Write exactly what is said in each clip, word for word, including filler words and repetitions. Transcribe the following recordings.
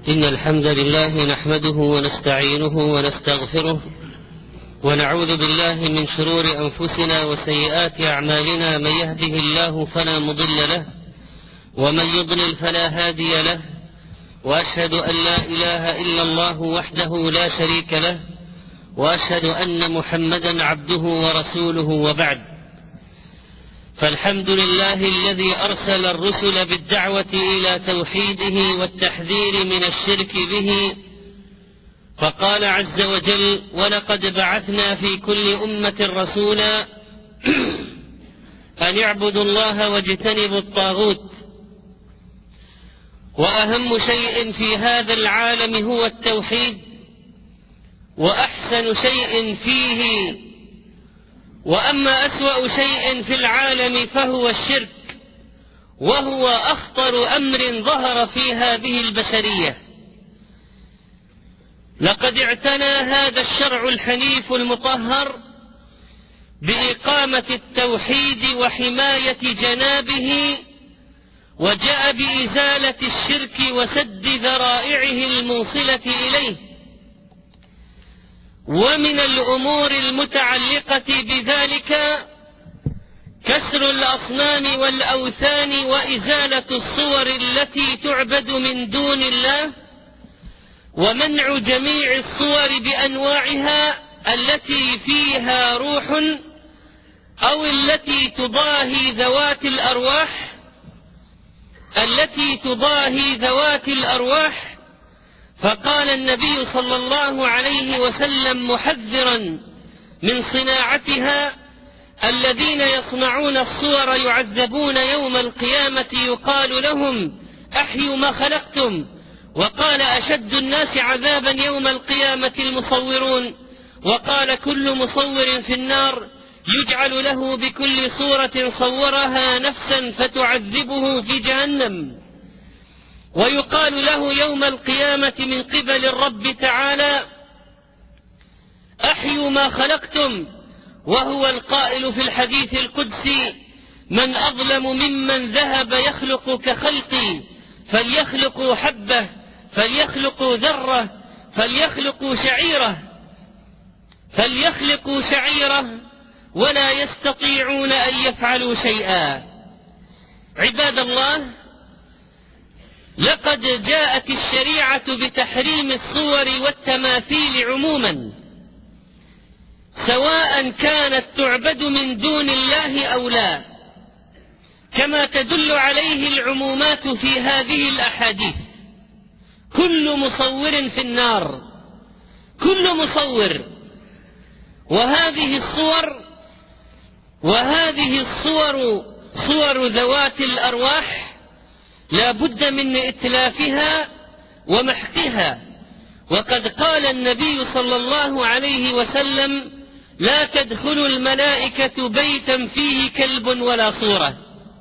إن الحمد لله نحمده ونستعينه ونستغفره ونعوذ بالله من شرور أنفسنا وسيئات أعمالنا. من يهده الله فلا مضل له ومن يضلل فلا هادي له، وأشهد أن لا إله إلا الله وحده لا شريك له، وأشهد أن محمدا عبده ورسوله. وبعد، فالحمد لله الذي أرسل الرسل بالدعوة إلى توحيده والتحذير من الشرك به، فقال عز وجل: ولقد بعثنا في كل أمة رسولا أن اعبدوا الله واجتنبوا الطاغوت. وأهم شيء في هذا العالم هو التوحيد، وأحسن شيء فيه، وأما أسوأ شيء في العالم فهو الشرك، وهو أخطر أمر ظهر في هذه البشرية. لقد اعتنى هذا الشرع الحنيف المطهر بإقامة التوحيد وحماية جنابه، وجاء بإزالة الشرك وسد ذرائعه الموصلة إليه. ومن الأمور المتعلقة بذلك كسر الأصنام والأوثان وإزالة الصور التي تعبد من دون الله، ومنع جميع الصور بأنواعها التي فيها روح أو التي تضاهي ذوات الأرواح التي تضاهي ذوات الأرواح فقال النبي صلى الله عليه وسلم محذرا من صناعتها: الذين يصنعون الصور يعذبون يوم القيامة، يقال لهم أحيوا ما خلقتم. وقال: أشد الناس عذابا يوم القيامة المصورون. وقال: كل مصور في النار، يجعل له بكل صورة صورها نفسا فتعذبه في جهنم، ويقال له يوم القيامة من قبل الرب تعالى: أحيوا ما خلقتم. وهو القائل في الحديث القدسي: من أظلم ممن ذهب يخلق كخلقي، فليخلقوا حبة، فليخلقوا ذرة، فليخلقوا شعيرة فليخلقوا شعيرة ولا يستطيعون أن يفعلوا شيئا. عباد الله، لقد جاءت الشريعة بتحريم الصور والتماثيل عموما، سواء كانت تعبد من دون الله أو لا، كما تدل عليه العمومات في هذه الأحاديث. كل مصور في النار، كل مصور. وهذه الصور وهذه الصور صور ذوات الأرواح لا بد من إتلافها ومحقها. وقد قال النبي صلى الله عليه وسلم: لا تدخل الملائكة بيتا فيه كلب ولا صورة.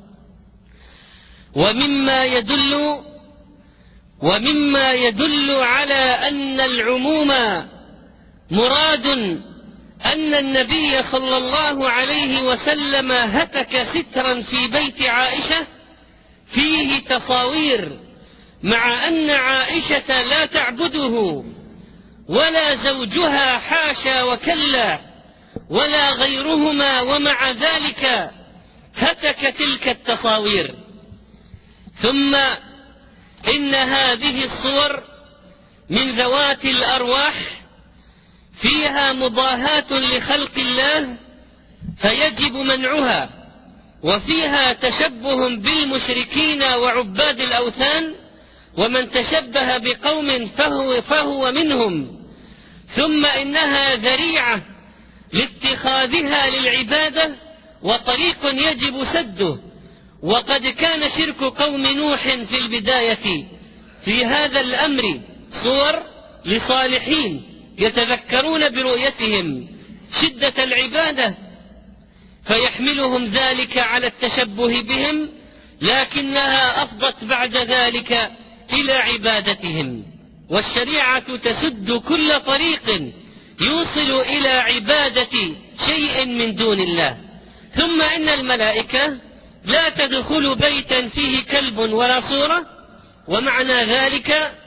ومما يدل ومما يدل على أن العموم مراد أن النبي صلى الله عليه وسلم هتك سترا في بيت عائشة فيه تصاوير، مع أن عائشة لا تعبده ولا زوجها، حاشا وكلا، ولا غيرهما، ومع ذلك هتك تلك التصاوير. ثم إن هذه الصور من ذوات الأرواح فيها مضاهاة لخلق الله، فيجب منعها، وفيها تشبه بالمشركين وعباد الأوثان، ومن تشبه بقوم فهو, فهو منهم. ثم إنها ذريعة لاتخاذها للعبادة، وطريق يجب سده. وقد كان شرك قوم نوح في البداية في هذا الأمر صور لصالحين يتذكرون برؤيتهم شدة العبادة، فيحملهم ذلك على التشبه بهم، لكنها أفضت بعد ذلك إلى عبادتهم. والشريعة تسد كل طريق يوصل إلى عبادة شيء من دون الله. ثم إن الملائكة لا تدخل بيتا فيه كلب ولا صورة، ومعنى ذلك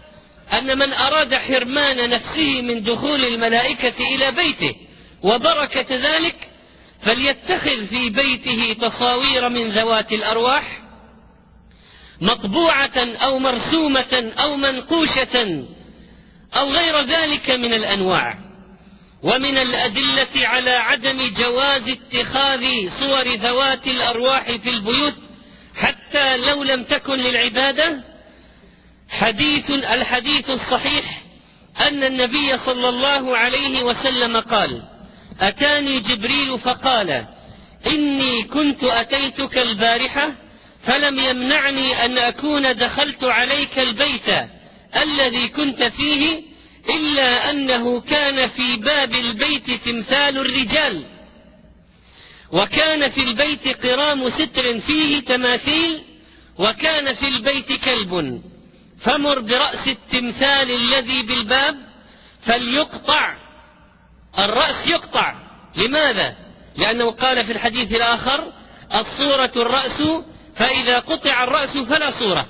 أن من أراد حرمان نفسه من دخول الملائكة إلى بيته وبركة ذلك فليتخذ في بيته تصاوير من ذوات الأرواح مطبوعة أو مرسومة أو منقوشة أو غير ذلك من الأنواع. ومن الأدلة على عدم جواز اتخاذ صور ذوات الأرواح في البيوت حتى لو لم تكن للعبادة حديث الحديث الصحيح أن النبي صلى الله عليه وسلم قال: أتاني جبريل فقال: إني كنت أتيتك البارحة فلم يمنعني أن أكون دخلت عليك البيت الذي كنت فيه إلا أنه كان في باب البيت تمثال الرجال، وكان في البيت قرام ستر فيه تماثيل، وكان في البيت كلب، فمر برأس التمثال الذي بالباب فليقطع. الرأس يقطع. لماذا؟ لأنه قال في الحديث الآخر: الصورة الرأس، فإذا قطع الرأس فلا صورة.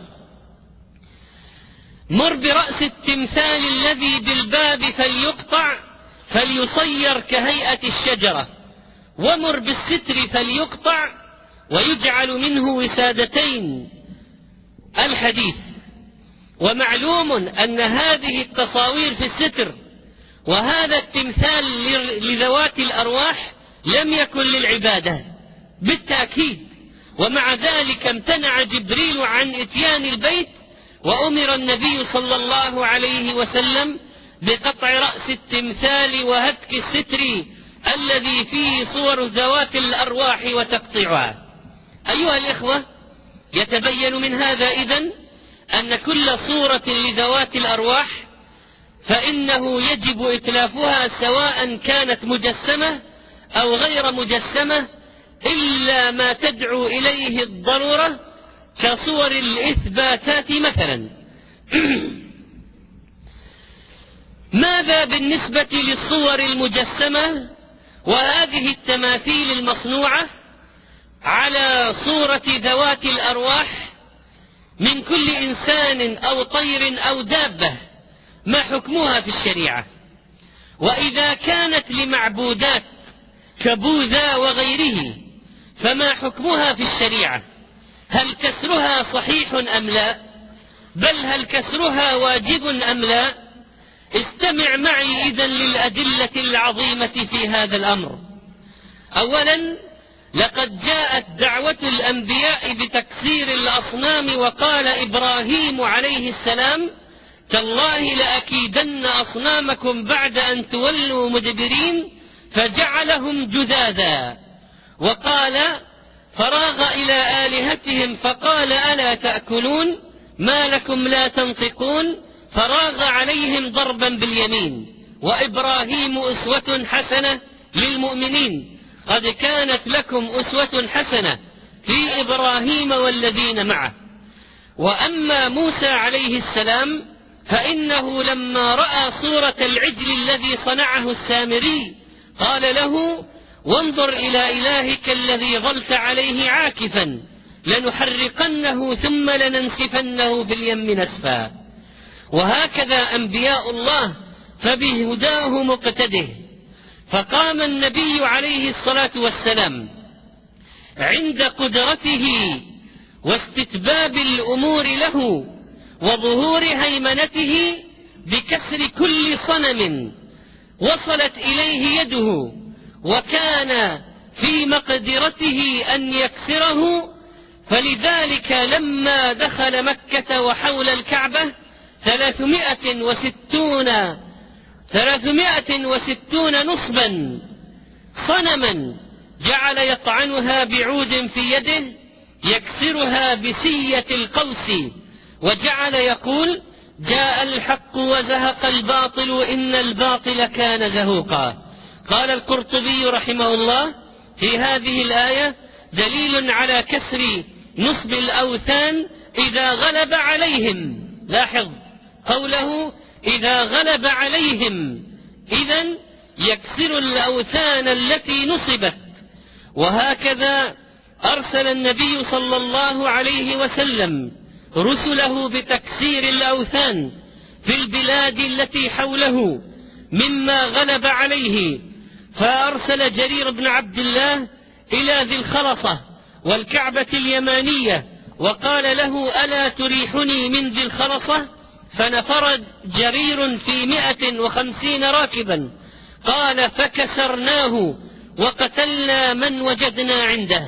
مر برأس التمثال الذي بالباب فليقطع فليصير كهيئة الشجرة، ومر بالستر فليقطع ويجعل منه وسادتين. الحديث. ومعلوم أن هذه التصاوير في الستر وهذا التمثال لذوات الأرواح لم يكن للعبادة بالتأكيد، ومع ذلك امتنع جبريل عن إتيان البيت، وأمر النبي صلى الله عليه وسلم بقطع رأس التمثال وهتك الستر الذي فيه صور ذوات الأرواح وتقطيعها. أيها الإخوة، يتبين من هذا إذن أن كل صورة لذوات الأرواح فإنه يجب إتلافها سواء كانت مجسمة أو غير مجسمة، إلا ما تدعو إليه الضرورة كصور الإثباتات مثلا. ماذا بالنسبة للصور المجسمة وهذه التماثيل المصنوعة على صورة ذوات الأرواح من كل إنسان أو طير أو دابة؟ ما حكمها في الشريعة؟ وإذا كانت لمعبودات كبوذا وغيره فما حكمها في الشريعة؟ هل كسرها صحيح أم لا؟ بل هل كسرها واجب أم لا؟ استمع معي إذن للأدلة العظيمة في هذا الأمر. أولا، لقد جاءت دعوة الأنبياء بتكسير الأصنام، وقال إبراهيم عليه السلام: تالله لأكيدن أصنامكم بعد أن تولوا مدبرين، فجعلهم جذاذا. وقال: فراغ إلى آلهتهم فقال: ألا تأكلون؟ ما لكم لا تنطقون؟ فراغ عليهم ضربا باليمين. وإبراهيم أسوة حسنة للمؤمنين، قد كانت لكم أسوة حسنة في إبراهيم والذين معه. وأما موسى عليه السلام فإنه لما رأى صورة العجل الذي صنعه السامري قال له: وانظر إلى إلهك الذي ظلت عليه عاكفا، لنحرقنه ثم لننسفنه في اليم نسفا. وهكذا أنبياء الله فبهداه مقتده. فقام النبي عليه الصلاة والسلام عند قدرته واستتباب الأمور له وظهور هيمنته بكسر كل صنم وصلت إليه يده، وكان في مقدرته أن يكسره. فلذلك لما دخل مكة وحول الكعبة ثلاثمائة وستون ثلاثمائة وستون نصبا صنما جعل يطعنها بعود في يده يكسرها بسية القوس، وجعل يقول: جاء الحق وزهق الباطل إن الباطل كان زهوقا. قال القرطبي رحمه الله في هذه الآية: دليل على كسر نصب الأوثان إذا غلب عليهم. لاحظ قوله: إذا غلب عليهم، إذن يكسر الأوثان التي نصبت. وهكذا أرسل النبي صلى الله عليه وسلم رسله بتكسير الأوثان، في البلاد التي حوله مما غلب عليه، فأرسل جرير بن عبد الله إلى ذي الخلصة والكعبة اليمانية وقال له: ألا تريحني من ذي الخلصة؟ فنفر جرير في مئة وخمسين راكبا. قال: فكسرناه وقتلنا من وجدنا عنده.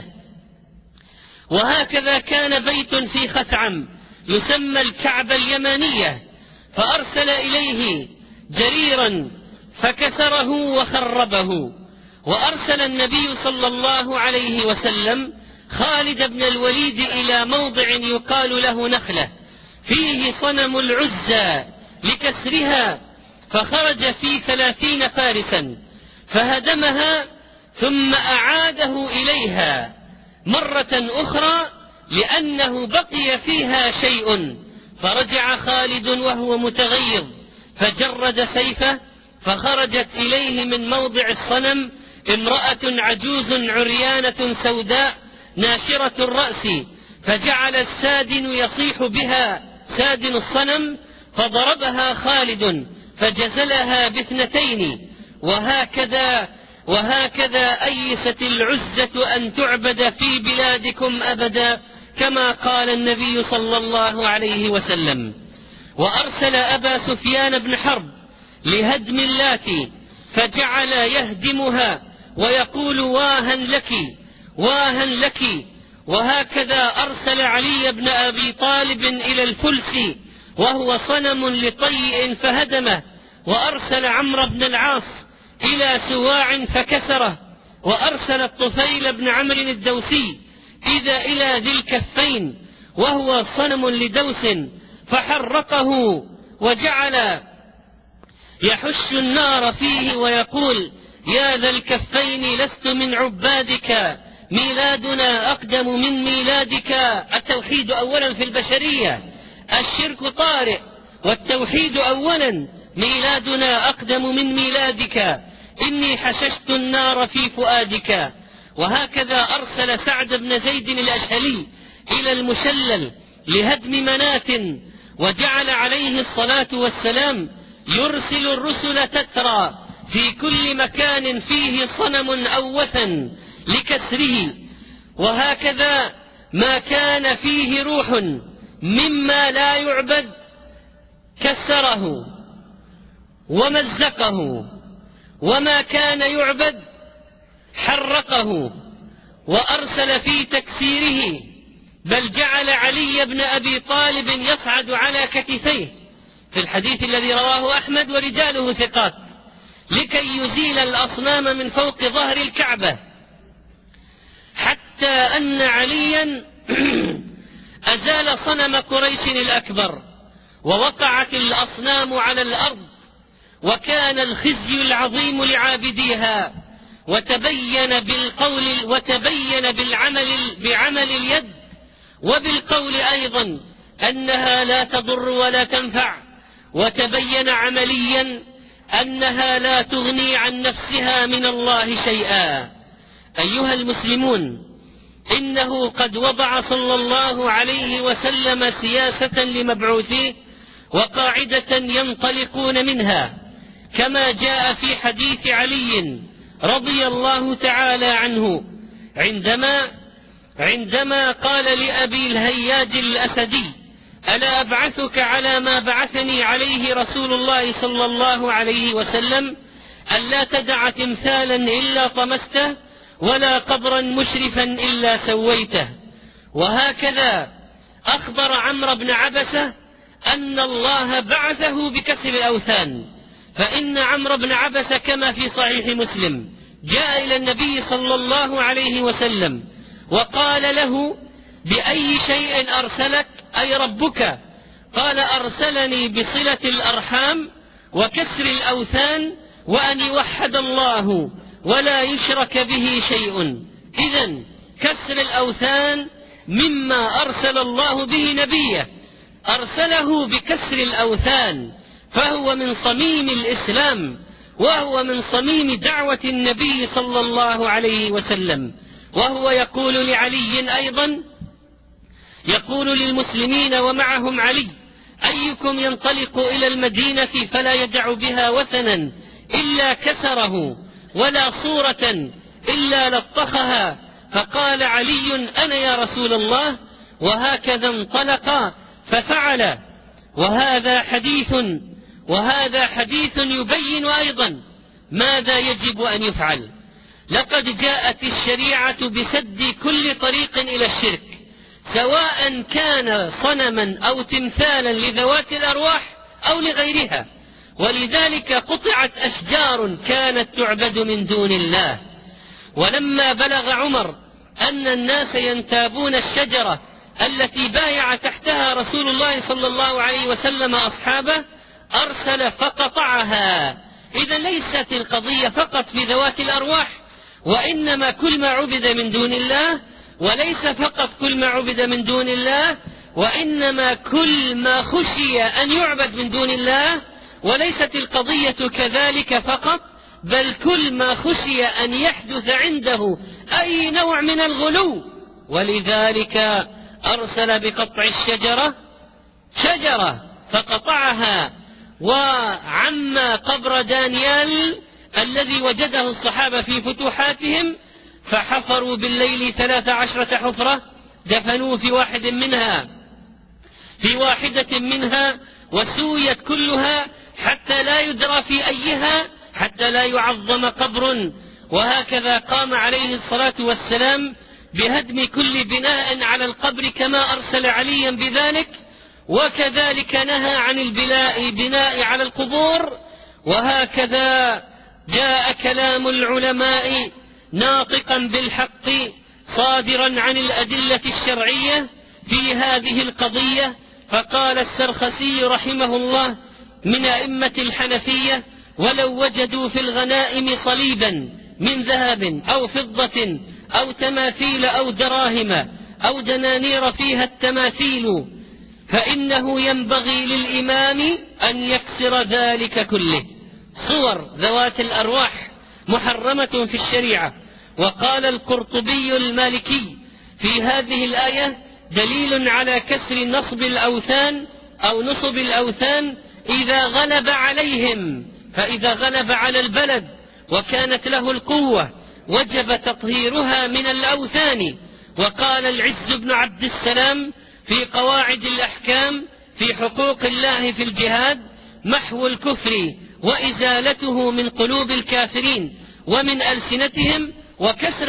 وهكذا كان بيت في خثعم يسمى الكعبة اليمانية، فأرسل إليه جريرا فكسره وخربه. وأرسل النبي صلى الله عليه وسلم خالد بن الوليد إلى موضع يقال له نخلة فيه صنم العزى لكسرها، فخرج في ثلاثين فارسا فهدمها ثم أعاده إليها مرة أخرى لأنه بقي فيها شيء. فرجع خالد وهو متغيظ فجرد سيفه، فخرجت إليه من موضع الصنم امرأة عجوز عريانة سوداء ناشرة الرأس، فجعل السادن يصيح بها سادن الصنم، فضربها خالد فجزلها باثنتين. وهكذا وهكذا أيست العزة أن تعبد في بلادكم أبدا، كما قال النبي صلى الله عليه وسلم. وأرسل أبا سفيان بن حرب لهدم اللات، فجعل يهدمها ويقول: واها لك واها لك. وهكذا أرسل علي بن أبي طالب إلى الفلس وهو صنم لطيء فهدمه. وأرسل عمرو بن العاص إلى سواع فكسره. وأرسل الطفيل بن عمرو الدوسي إذا إلى ذي الكفين وهو صنم لدوس فحرقه، وجعل يحش النار فيه ويقول: يا ذا الكفين لست من عبادك، ميلادنا أقدم من ميلادك. التوحيد أولا في البشرية، الشرك طارئ، والتوحيد أولا، ميلادنا أقدم من ميلادك، إني حششت النار في فؤادك. وهكذا أرسل سعد بن زيد الأشهلي إلى المشلل لهدم مناة، وجعل عليه الصلاة والسلام يرسل الرسل تترى في كل مكان فيه صنم أو وثن لكسره. وهكذا ما كان فيه روح مما لا يعبد كسره ومزقه، وما كان يعبد حرقه وأرسل في تكسيره، بل جعل علي بن أبي طالب يصعد على كتفيه في الحديث الذي رواه أحمد ورجاله ثقات لكي يزيل الأصنام من فوق ظهر الكعبة، حتى أن عليا أزال صنم قريش الأكبر ووقعت الأصنام على الأرض، وكان الخزي العظيم لعابديها. وتبين بالقول وتبين بالعمل بعمل اليد وبالقول أيضا أنها لا تضر ولا تنفع، وتبين عمليا أنها لا تغني عن نفسها من الله شيئا. أيها المسلمون، إنه قد وضع صلى الله عليه وسلم سياسة لمبعوثيه وقاعدة ينطلقون منها، كما جاء في حديث علي رضي الله تعالى عنه عندما عندما قال لأبي الهياج الأسدي: ألا أبعثك على ما بعثني عليه رسول الله صلى الله عليه وسلم، ألا تدع تمثالا إلا طمسته ولا قبرا مشرفا إلا سويته. وهكذا أخبر عمرو بن عبسة أن الله بعثه بكسر الأوثان، فإن عمرو بن عبسة كما في صحيح مسلم جاء إلى النبي صلى الله عليه وسلم وقال له: بأي شيء أرسلك أي ربك؟ قال: أرسلني بصلة الأرحام وكسر الأوثان وأن يوحد الله ولا يشرك به شيء. إذن كسر الأوثان مما أرسل الله به نبيه، أرسله بكسر الأوثان، فهو من صميم الإسلام، وهو من صميم دعوة النبي صلى الله عليه وسلم. وهو يقول لعلي أيضا، يقول للمسلمين ومعهم علي: أيكم ينطلق إلى المدينة فلا يدع بها وثنا إلا كسره ولا صورة إلا لطخها؟ فقال علي: أنا يا رسول الله. وهكذا انطلق ففعل. وهذا حديث وهذا حديث يبين أيضا ماذا يجب أن يفعل. لقد جاءت الشريعة بسد كل طريق إلى الشرك، سواء كان صنما أو تمثالا لذوات الأرواح أو لغيرها. ولذلك قطعت أشجار كانت تعبد من دون الله. ولما بلغ عمر أن الناس ينتابون الشجرة التي بايع تحتها رسول الله صلى الله عليه وسلم أصحابه أرسل فقطعها. إذا ليست القضية فقط في ذوات الأرواح، وإنما كل ما عبد من دون الله، وليس فقط كل ما عبد من دون الله، وإنما كل ما خشي أن يعبد من دون الله. وليست القضية كذلك فقط، بل كل ما خشي أن يحدث عنده أي نوع من الغلو. ولذلك أرسل بقطع الشجرة شجرة فقطعها، وعم قبر دانيال الذي وجده الصحابة في فتوحاتهم، فحفروا بالليل ثلاث عشرة حفرة، دفنوا في واحد منها في واحدة منها وسويت كلها حتى لا يدرى في أيها، حتى لا يعظم قبر. وهكذا قام عليه الصلاة والسلام بهدم كل بناء على القبر كما أرسل عليا بذلك، وكذلك نهى عن البناء بناء على القبور. وهكذا جاء كلام العلماء ناطقا بالحق صادرا عن الأدلة الشرعية في هذه القضية. فقال السرخسي رحمه الله من أئمة الحنفية: ولو وجدوا في الغنائم صليبا من ذهب أو فضة أو تماثيل أو دراهم أو دنانير فيها التماثيل فإنه ينبغي للإمام أن يكسر ذلك كله. صور ذوات الأرواح محرمة في الشريعة. وقال القرطبي المالكي في هذه الآية: دليل على كسر نصب الأوثان أو نصب الأوثان إذا غلب عليهم، فإذا غلب على البلد وكانت له القوة وجب تطهيرها من الأوثان. وقال العز بن عبد السلام في قواعد الأحكام في حقوق الله في الجهاد: محو الكفر وإزالته من قلوب الكافرين ومن ألسنتهم وكسر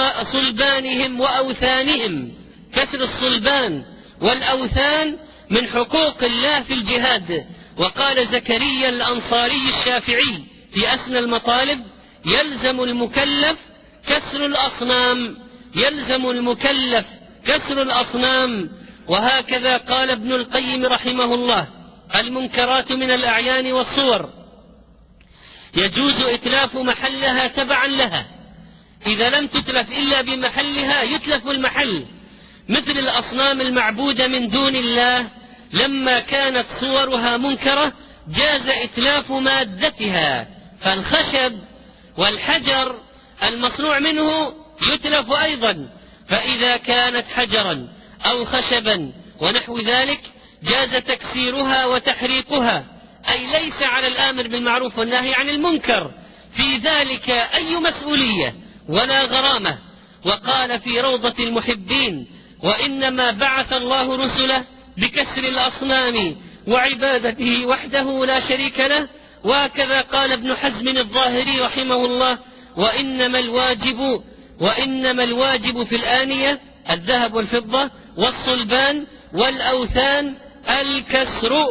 صلبانهم وأوثانهم. كسر الصلبان والأوثان من حقوق الله في الجهاد. وقال زكريا الأنصاري الشافعي في أسنى المطالب: يلزم المكلف كسر الأصنام يلزم المكلف كسر الأصنام. وهكذا قال ابن القيم رحمه الله: المنكرات من الأعيان والصور يجوز إتلاف محلها تبعا لها، إذا لم تتلف إلا بمحلها يتلف المحل، مثل الأصنام المعبودة من دون الله لما كانت صورها منكرة جاز إتلاف مادتها، فالخشب والحجر المصنوع منه يتلف أيضا، فإذا كانت حجرا أو خشبا ونحو ذلك جاز تكسيرها وتحريقها، أي ليس على الآمر بالمعروف والنهي عن المنكر في ذلك أي مسؤولية ولا غرامة. وقال في روضة المحبين: وإنما بعث الله رسله بكسر الأصنام وعبادته وحده لا شريك له. وهكذا قال ابن حزم الظاهري رحمه الله: وإنما الواجب وإنما الواجب في الآنية الذهب والفضة والصلبان والأوثان الكسر.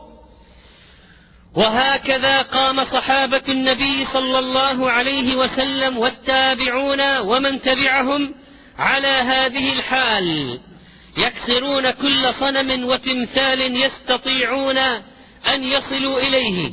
وهكذا قام صحابة النبي صلى الله عليه وسلم والتابعون ومن تبعهم على هذه الحال، يكسرون كل صنم وتمثال يستطيعون أن يصلوا إليه.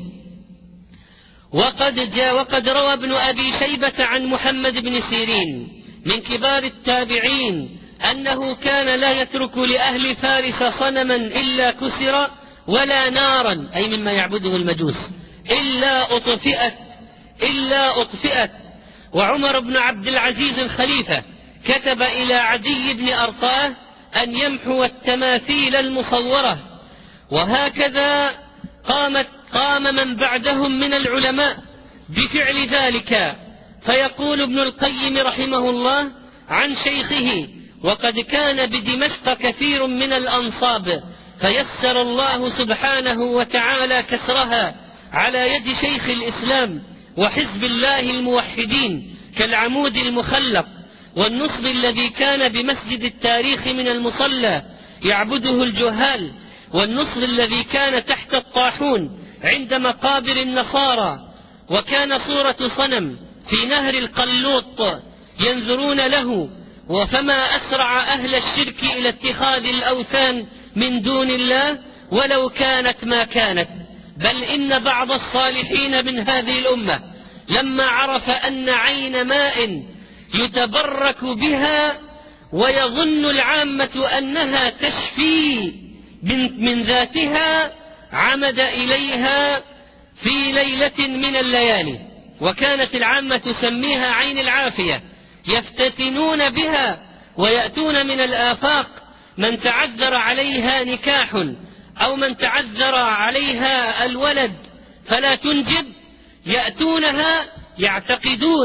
وقد جاء وقد روى ابن أبي شيبة عن محمد بن سيرين من كبار التابعين أنه كان لا يترك لأهل فارس صنما إلا كسر ولا نارا، أي مما يعبده المجوس، إلا أطفئت إلا أطفئت. وعمر بن عبد العزيز الخليفة كتب إلى عدي بن أرطاه أن يمحو التماثيل المصورة، وهكذا قامت قام من بعدهم من العلماء بفعل ذلك. فيقول ابن القيم رحمه الله عن شيخه: وقد كان بدمشق كثير من الأنصاب فيسر الله سبحانه وتعالى كسرها على يد شيخ الإسلام وحزب الله الموحدين كالعمود المخلق، والنصب الذي كان بمسجد التاريخ من المصلى يعبده الجهال، والنصب الذي كان تحت الطاحون عند مقابر النصارى، وكان صورة صنم في نهر القلوط ينظرون له. وفما أسرع أهل الشرك إلى اتخاذ الأوثان من دون الله ولو كانت ما كانت. بل إن بعض الصالحين من هذه الأمة لما عرف أن عين ماء يتبرك بها ويظن العامة أنها تشفي من ذاتها عمد إليها في ليلة من الليالي، وكانت العامة تسميها عين العافية، يفتتنون بها ويأتون من الآفاق من تعذر عليها نكاح أو من تعذر عليها الولد فلا تنجب، يأتونها يعتقدون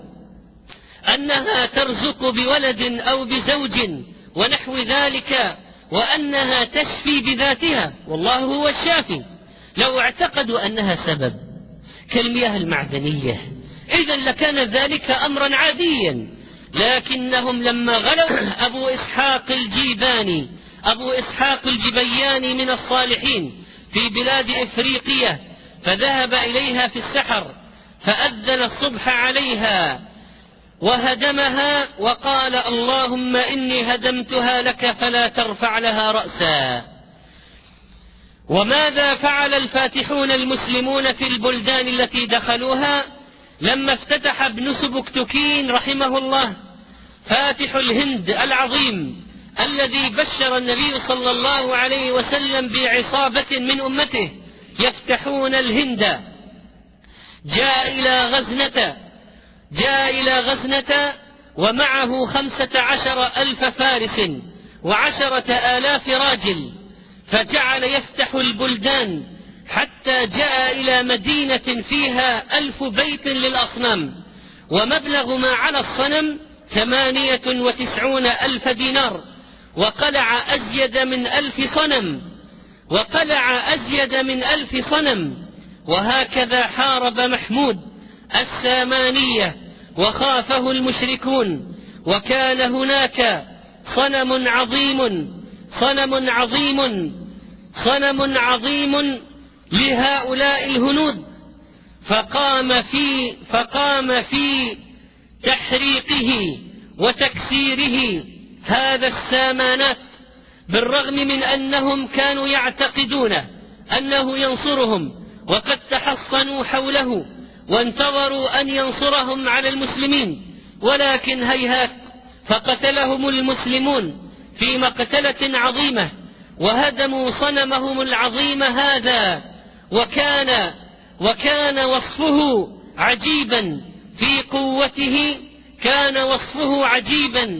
أنها ترزق بولد أو بزوج ونحو ذلك، وأنها تشفي بذاتها، والله هو الشافي. لو اعتقدوا أنها سبب كالمياه المعدنية إذن لكان ذلك أمرا عاديا، لكنهم لما غلوا أبو إسحاق الجيباني أبو إسحاق الجبياني من الصالحين في بلاد إفريقيا، فذهب إليها في السحر فأذن الصبح عليها وهدمها وقال: اللهم إني هدمتها لك فلا ترفع لها رأسا. وماذا فعل الفاتحون المسلمون في البلدان التي دخلوها لما افتتح ابن سبكتكين رحمه الله فاتح الهند العظيم الذي بشر النبي صلى الله عليه وسلم بعصابة من أمته يفتحون الهند؟ جاء إلى غزنة جاء إلى غزنة ومعه خمسة عشر ألف فارس وعشرة آلاف راجل، فجعل يفتح البلدان حتى جاء إلى مدينة فيها ألف بيت للأصنام، ومبلغ ما على الصنم ثمانية وتسعون ألف دينار، وقلع أزيد من ألف صنم وقلع أزيد من ألف صنم. وهكذا حارب محمود السامانية وخافه المشركون، وكان هناك صنم عظيم صنم عظيم صنم عظيم لهؤلاء الهنود، فقام في فقام في تحريقه وتكسيره هذا السامانات، بالرغم من أنهم كانوا يعتقدون أنه ينصرهم، وقد تحصنوا حوله وانتظروا أن ينصرهم على المسلمين، ولكن هيهات، فقتلهم المسلمون في مقتلة عظيمة وهدموا صنمهم العظيم هذا. وكان وكان وصفه عجيبا في قوته كان وصفه عجيبا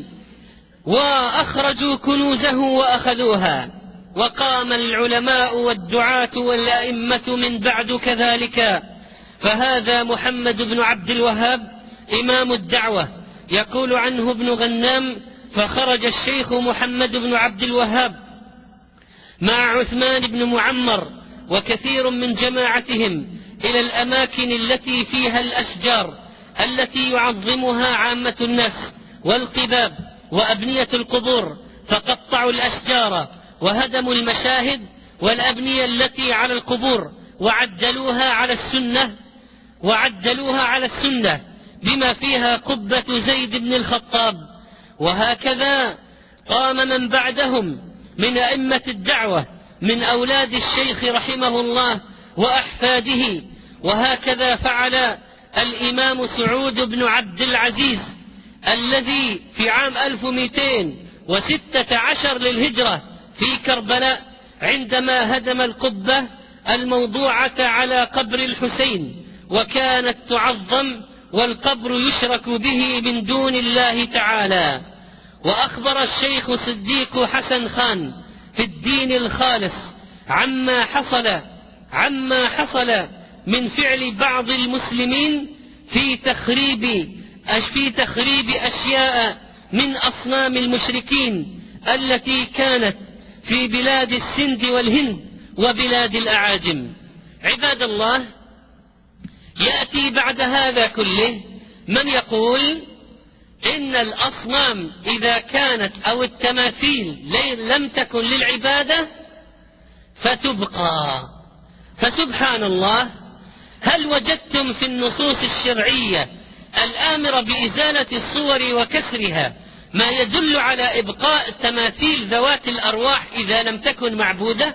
وأخرجوا كنوزه وأخذوها. وقام العلماء والدعاة والأئمة من بعد كذلك، فهذا محمد بن عبد الوهاب إمام الدعوة. يقول عنه ابن غنام: فخرج الشيخ محمد بن عبد الوهاب مع عثمان بن معمر وكثير من جماعتهم إلى الأماكن التي فيها الأشجار التي يعظمها عامة الناس والقباب وأبنية القبور، فقطعوا الأشجار وهدموا المشاهد والأبنية التي على القبور وعدلوها على السنة وعدلوها على السنة بما فيها قبة زيد بن الخطاب. وهكذا قام من بعدهم من أئمة الدعوة من أولاد الشيخ رحمه الله وأحفاده. وهكذا فعل الإمام سعود بن عبد العزيز الذي في عام ألف ومئتين وستة عشر للهجرة في كربلاء عندما هدم القبة الموضوعة على قبر الحسين، وكانت تعظم والقبر يشرك به من دون الله تعالى. وأخبر الشيخ صديق حسن خان في الدين الخالص عما حصل عما حصل من فعل بعض المسلمين في تخريب في تخريب أشياء من أصنام المشركين التي كانت في بلاد السند والهند وبلاد الأعاجم. عباد الله، يأتي بعد هذا كله من يقول إن الأصنام إذا كانت أو التماثيل لم تكن للعبادة فتبقى. فسبحان الله، هل وجدتم في النصوص الشرعية الآمرة بإزالة الصور وكسرها ما يدل على إبقاء تماثيل ذوات الأرواح إذا لم تكن معبودة؟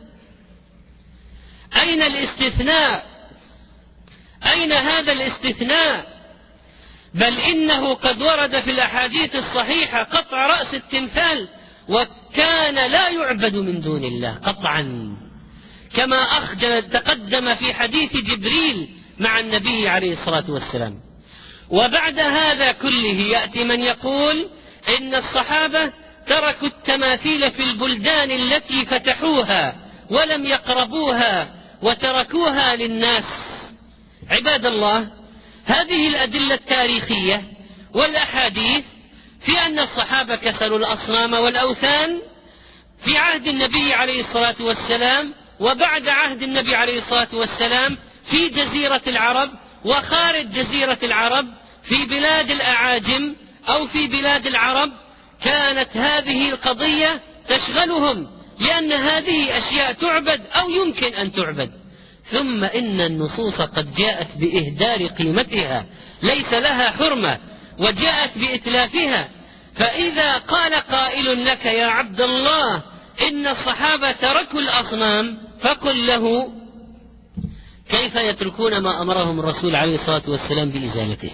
أين الاستثناء؟ أين هذا الاستثناء؟ بل إنه قد ورد في الأحاديث الصحيحة قطع رأس التمثال، وكان لا يعبد من دون الله قطعا، كما أخجل تقدم في حديث جبريل مع النبي عليه الصلاة والسلام. وبعد هذا كله يأتي من يقول إن الصحابة تركوا التماثيل في البلدان التي فتحوها ولم يقربوها وتركوها للناس. عباد الله، هذه الأدلة التاريخية والأحاديث في أن الصحابة كسروا الأصنام والأوثان في عهد النبي عليه الصلاة والسلام وبعد عهد النبي عليه الصلاة والسلام في جزيرة العرب وخارج جزيرة العرب في بلاد الأعاجم أو في بلاد العرب. كانت هذه القضية تشغلهم لأن هذه أشياء تعبد أو يمكن أن تعبد. ثم إن النصوص قد جاءت بإهدار قيمتها، ليس لها حرمة، وجاءت بإتلافها. فإذا قال قائل لك يا عبد الله إن الصحابة تركوا الأصنام، فقل له كيف يتركون ما أمرهم الرسول عليه الصلاة والسلام بإزالته؟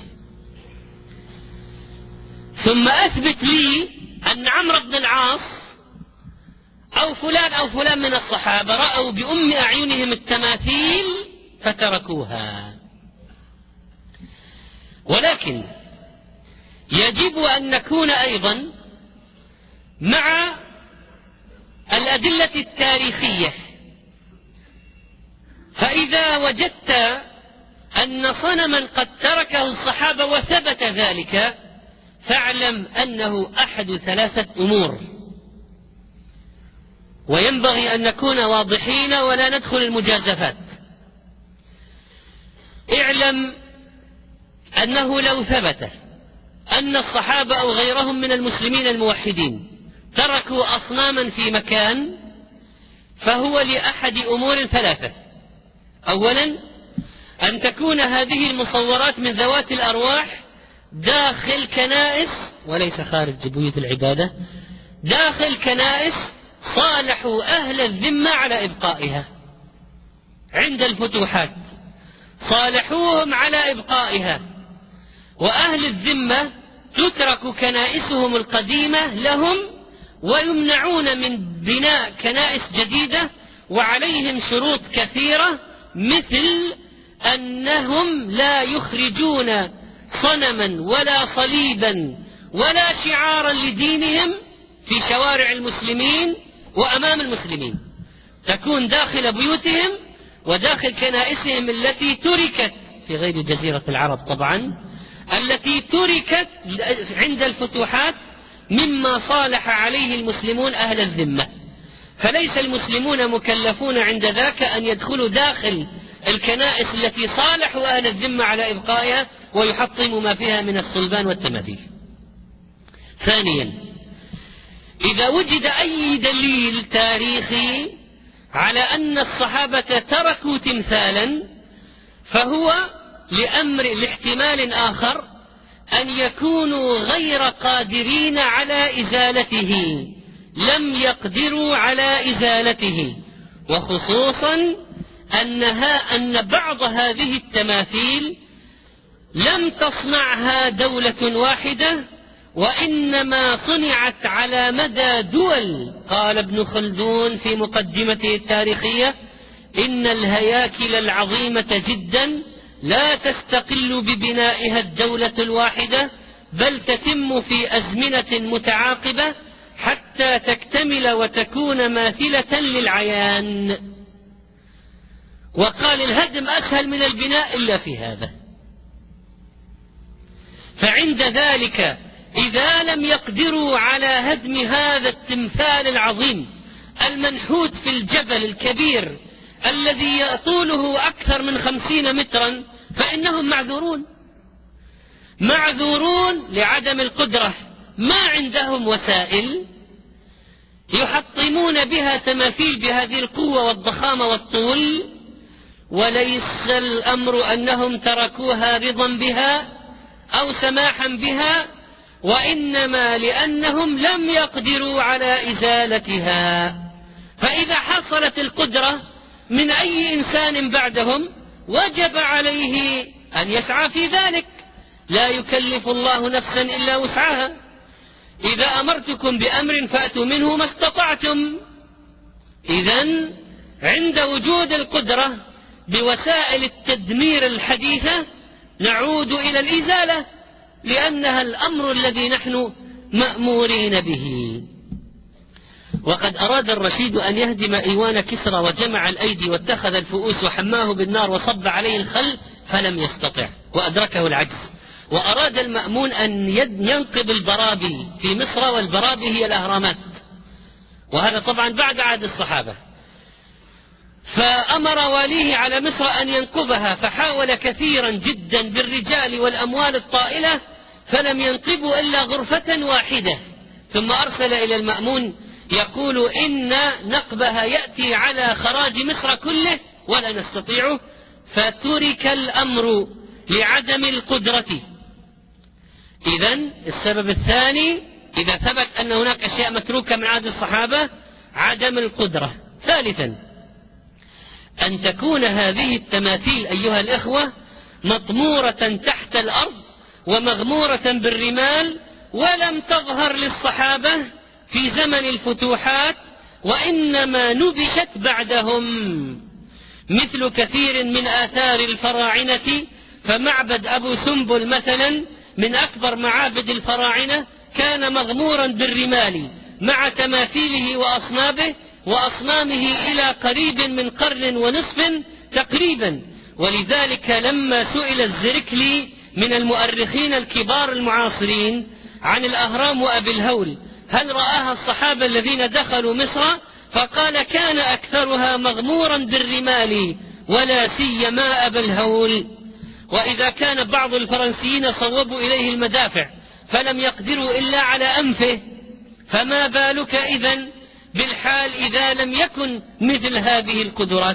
ثم أثبت لي أن عمرو بن العاص أو فلان أو فلان من الصحابة رأوا بأم أعينهم التماثيل فتركوها. ولكن يجب أن نكون أيضا مع الأدلة التاريخية. فإذا وجدت أن صنما قد تركه الصحابة وثبت ذلك، فاعلم أنه أحد ثلاثة أمور، وينبغي أن نكون واضحين ولا ندخل المجازفات. اعلم أنه لو ثبت أن الصحابة أو غيرهم من المسلمين الموحدين تركوا أصناما في مكان، فهو لأحد أمور ثلاثة. أولا، أن تكون هذه المصورات من ذوات الأرواح داخل كنائس وليس خارج بيوت العبادة، داخل كنائس صالحوا أهل الذمة على إبقائها عند الفتوحات، صالحوهم على إبقائها، وأهل الذمة تترك كنائسهم القديمة لهم ويمنعون من بناء كنائس جديدة، وعليهم شروط كثيرة، مثل أنهم لا يخرجون صنما ولا صليبا ولا شعارا لدينهم في شوارع المسلمين وأمام المسلمين، تكون داخل بيوتهم وداخل كنائسهم التي تركت في غير جزيرة العرب طبعا، التي تركت عند الفتوحات مما صالح عليه المسلمون أهل الذمة. فليس المسلمون مكلفون عند ذاك أن يدخلوا داخل الكنائس التي صالحوا أهل الذمة على إبقائها ويحطموا ما فيها من الصلبان والتماثيل. ثانيا، إذا وجد أي دليل تاريخي على أن الصحابة تركوا تمثالا، فهو لأمر لاحتمال آخر، أن يكونوا غير قادرين على إزالته، لم يقدروا على إزالته، وخصوصا أنها أن بعض هذه التماثيل لم تصنعها دولة واحدة، وإنما صنعت على مدى دول. قال ابن خلدون في مقدمته التاريخية: إن الهياكل العظيمة جدا لا تستقل ببنائها الدولة الواحدة، بل تتم في أزمنة متعاقبة، حتى تكتمل وتكون ماثلة للعيان. وقال الهدم أسهل من البناء إلا في هذا. فعند ذلك إذا لم يقدروا على هدم هذا التمثال العظيم المنحوت في الجبل الكبير الذي طوله أكثر من خمسين مترا فإنهم معذورون، معذورون لعدم القدرة. ما عندهم وسائل يحطمون بها تماثيل بهذه القوة والضخامة والطول، وليس الأمر أنهم تركوها رضا بها أو سماحا بها، وإنما لأنهم لم يقدروا على إزالتها. فإذا حصلت القدرة من أي إنسان بعدهم وجب عليه أن يسعى في ذلك، لا يكلف الله نفسا إلا وسعها. إذا أمرتكم بأمر فأتوا منه ما استطعتم. إذن عند وجود القدرة بوسائل التدمير الحديثة نعود إلى الإزالة، لأنها الأمر الذي نحن مأمورين به. وقد أراد الرشيد أن يهدم إيوان كسرى وجمع الأيدي واتخذ الفؤوس وحماه بالنار وصب عليه الخل فلم يستطع وأدركه العجز. وأراد المأمون أن ينقب البرابي في مصر، والبرابي هي الأهرامات، وهذا طبعا بعد عهد الصحابة. فأمر واليه على مصر أن ينقبها، فحاول كثيرا جدا بالرجال والأموال الطائلة فلم ينقبوا إلا غرفة واحدة، ثم أرسل إلى المأمون يقول إن نقبها يأتي على خراج مصر كله ولا نستطيعه، فترك الأمر لعدم القدرة. إذن السبب الثاني إذا ثبت أن هناك أشياء متروكة من عهد الصحابة عدم القدرة. ثالثا أن تكون هذه التماثيل أيها الإخوة مطمورة تحت الأرض ومغمورة بالرمال، ولم تظهر للصحابة في زمن الفتوحات، وإنما نبشت بعدهم، مثل كثير من آثار الفراعنة. فمعبد أبو سمبل مثلا من أكبر معابد الفراعنة كان مغمورا بالرمال مع تماثيله وأصنامه وأصنامه إلى قريب من قرن ونصف تقريبا. ولذلك لما سئل الزركلي من المؤرخين الكبار المعاصرين عن الأهرام وأبي الهول هل رآها الصحابة الذين دخلوا مصر، فقال كان أكثرها مغمورا بالرمال ولا سيما أبا الهول. وإذا كان بعض الفرنسيين صوبوا إليه المدافع فلم يقدروا إلا على أنفه، فما بالك إذن بالحال إذا لم يكن مثل هذه القدرات؟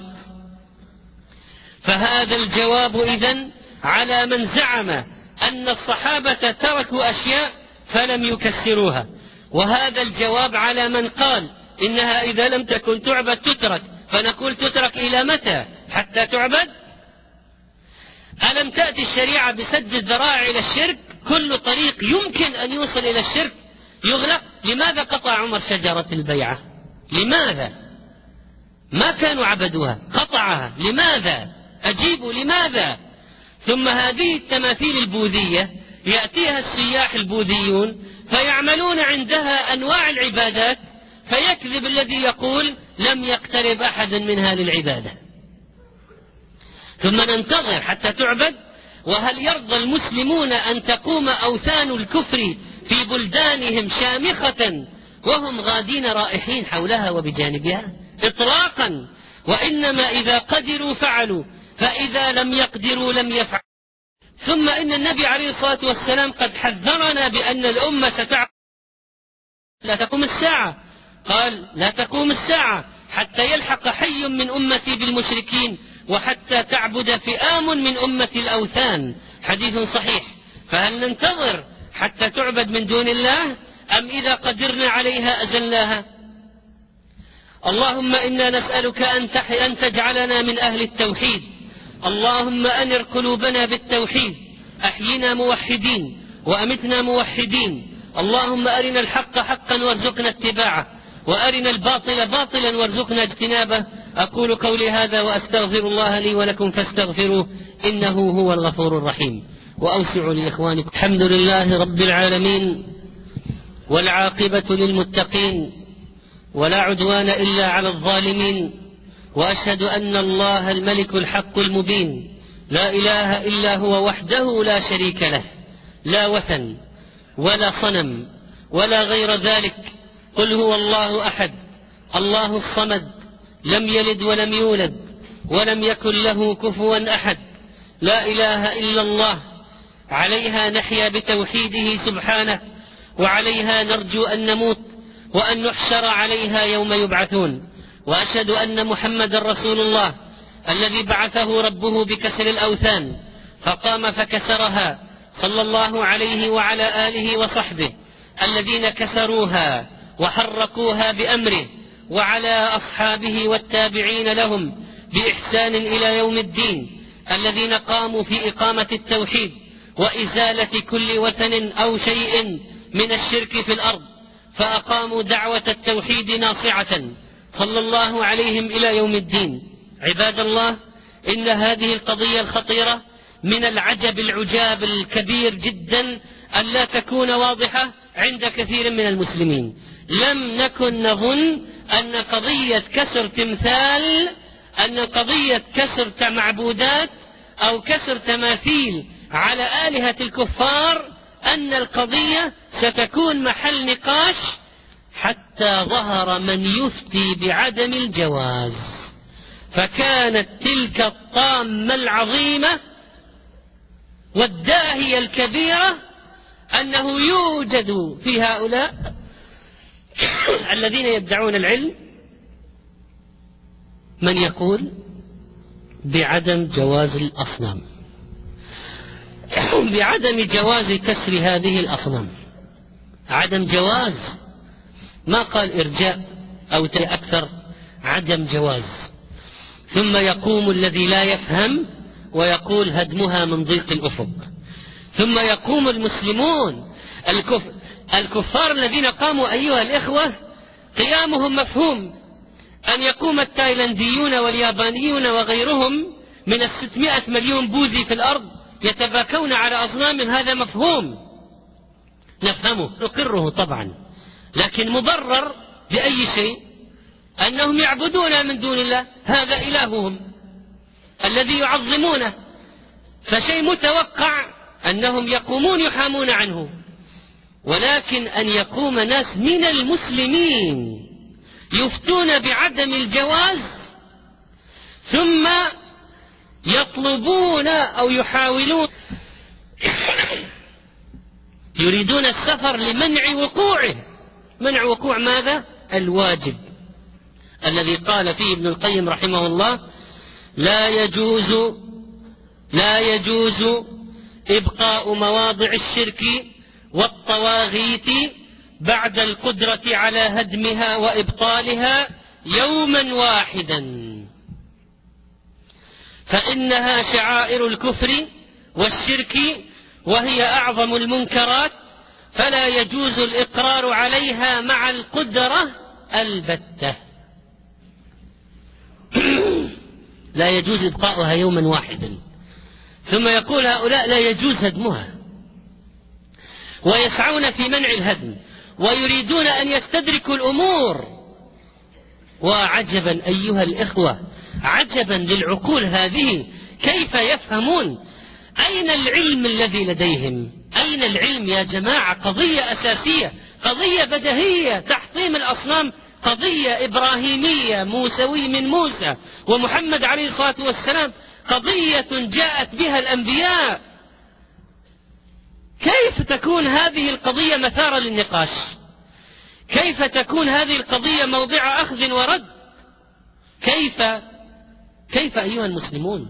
فهذا الجواب إذن على من زعم أن الصحابة تركوا أشياء فلم يكسروها، وهذا الجواب على من قال إنها إذا لم تكن تعبد تترك. فنقول تترك إلى متى؟ حتى تعبد؟ ألم تأتي الشريعة بسد الذرائع إلى الشرك؟ كل طريق يمكن أن يوصل إلى الشرك يغلق. لماذا قطع عمر شجرة البيعة؟ لماذا؟ ما كانوا عبدوها، قطعها. لماذا؟ أجيبوا لماذا؟ ثم هذه التماثيل البوذية يأتيها السياح البوذيون فيعملون عندها أنواع العبادات، فيكذب الذي يقول لم يقترب أحد منها للعبادة، ثم ننتظر حتى تعبد. وهل يرضى المسلمون أن تقوم أوثان الكفر في بلدانهم شامخة وهم غادين رائحين حولها وبجانبها؟ إطلاقا. وإنما إذا قدروا فعلوا، فإذا لم يقدروا لم يفعلوا. ثم إن النبي عليه الصلاة والسلام قد حذرنا بأن الأمة ستعبد لا تقوم الساعة. قال لا تقوم الساعة حتى يلحق حي من أمتي بالمشركين وحتى تعبد فئام من أمة الأوثان. حديث صحيح. فهل ننتظر حتى تعبد من دون الله، أم إذا قدرنا عليها أزلناها؟ اللهم إنا نسألك أن تجعلنا من أهل التوحيد. اللهم أنر قلوبنا بالتوحيد، أحينا موحدين وأمتنا موحدين. اللهم أرنا الحق حقا وارزقنا اتباعه، وأرنا الباطل باطلا وارزقنا اجتنابه. أقول قولي هذا وأستغفر الله لي ولكم فاستغفروه إنه هو الغفور الرحيم. وأوسع لإخوانكم. الحمد لله رب العالمين، والعاقبة للمتقين ولا عدوان إلا على الظالمين، وأشهد أن الله الملك الحق المبين لا إله إلا هو وحده لا شريك له، لا وثن ولا صنم ولا غير ذلك. قل هو الله أحد الله الصمد لم يلد ولم يولد ولم يكن له كفوا أحد. لا إله إلا الله، عليها نحيا بتوحيده سبحانه، وعليها نرجو أن نموت وأن نحشر عليها يوم يبعثون. وأشهد أن محمد رسول الله الذي بعثه ربه بكسر الأوثان فقام فكسرها، صلى الله عليه وعلى آله وصحبه الذين كسروها وحرقوها بأمره، وعلى أصحابه والتابعين لهم بإحسان إلى يوم الدين الذين قاموا في إقامة التوحيد وإزالة كل وثن أو شيء من الشرك في الأرض، فأقاموا دعوة التوحيد ناصعة، صلى الله عليهم إلى يوم الدين. عباد الله، إن هذه القضية الخطيرة من العجب العجاب الكبير جدا أن لا تكون واضحة عند كثير من المسلمين. لم نكن نظن أن قضية كسر تمثال، أن قضية كسر معبودات أو كسر تماثيل على آلهة الكفار أن القضية ستكون محل نقاش، حتى ظهر من يفتي بعدم الجواز. فكانت تلك الطامة العظيمة والداهية الكبيرة أنه يوجد في هؤلاء الذين يدعون العلم من يقول بعدم جواز الأصنام، بعدم جواز كسر هذه الأصنام، عدم جواز، ما قال إرجاء أو أكثر، عدم جواز. ثم يقوم الذي لا يفهم ويقول هدمها من ضيق الأفق. ثم يقوم المسلمون الكف... الكفار الذين قاموا أيها الإخوة قيامهم مفهوم. أن يقوم التايلانديون واليابانيون وغيرهم من الستمائة مليون بوذي في الأرض يتباكون على أصنام، هذا مفهوم نفهمه نقره طبعا، لكن مبرر بأي شيء؟ أنهم يعبدون من دون الله، هذا إلههم الذي يعظمونه، فشيء متوقع أنهم يقومون يحامون عنه. ولكن أن يقوم ناس من المسلمين يفتون بعدم الجواز ثم يطلبون أو يحاولون يريدون السفر لمنع وقوعه. منع وقوع ماذا؟ الواجب الذي قال فيه ابن القيم رحمه الله: لا يجوز لا يجوز إبقاء مواضع الشرك والطواغيت بعد القدرة على هدمها وإبطالها يوما واحدا، فإنها شعائر الكفر والشرك وهي أعظم المنكرات، فلا يجوز الإقرار عليها مع القدرة البتة. لا يجوز إبقاؤها يوما واحدا. ثم يقول هؤلاء لا يجوز هدمها، ويسعون في منع الهدم ويريدون أن يستدركوا الأمور. وعجبا أيها الإخوة، عجبا للعقول هذه، كيف يفهمون؟ أين العلم الذي لديهم؟ أين العلم يا جماعة؟ قضية أساسية، قضية بديهية. تحطيم الأصنام قضية إبراهيمية موسوي من موسى ومحمد عليه الصلاة والسلام، قضية جاءت بها الأنبياء. كيف تكون هذه القضية مثار للنقاش؟ كيف تكون هذه القضية موضع أخذ ورد؟ كيف كيف أيها المسلمون؟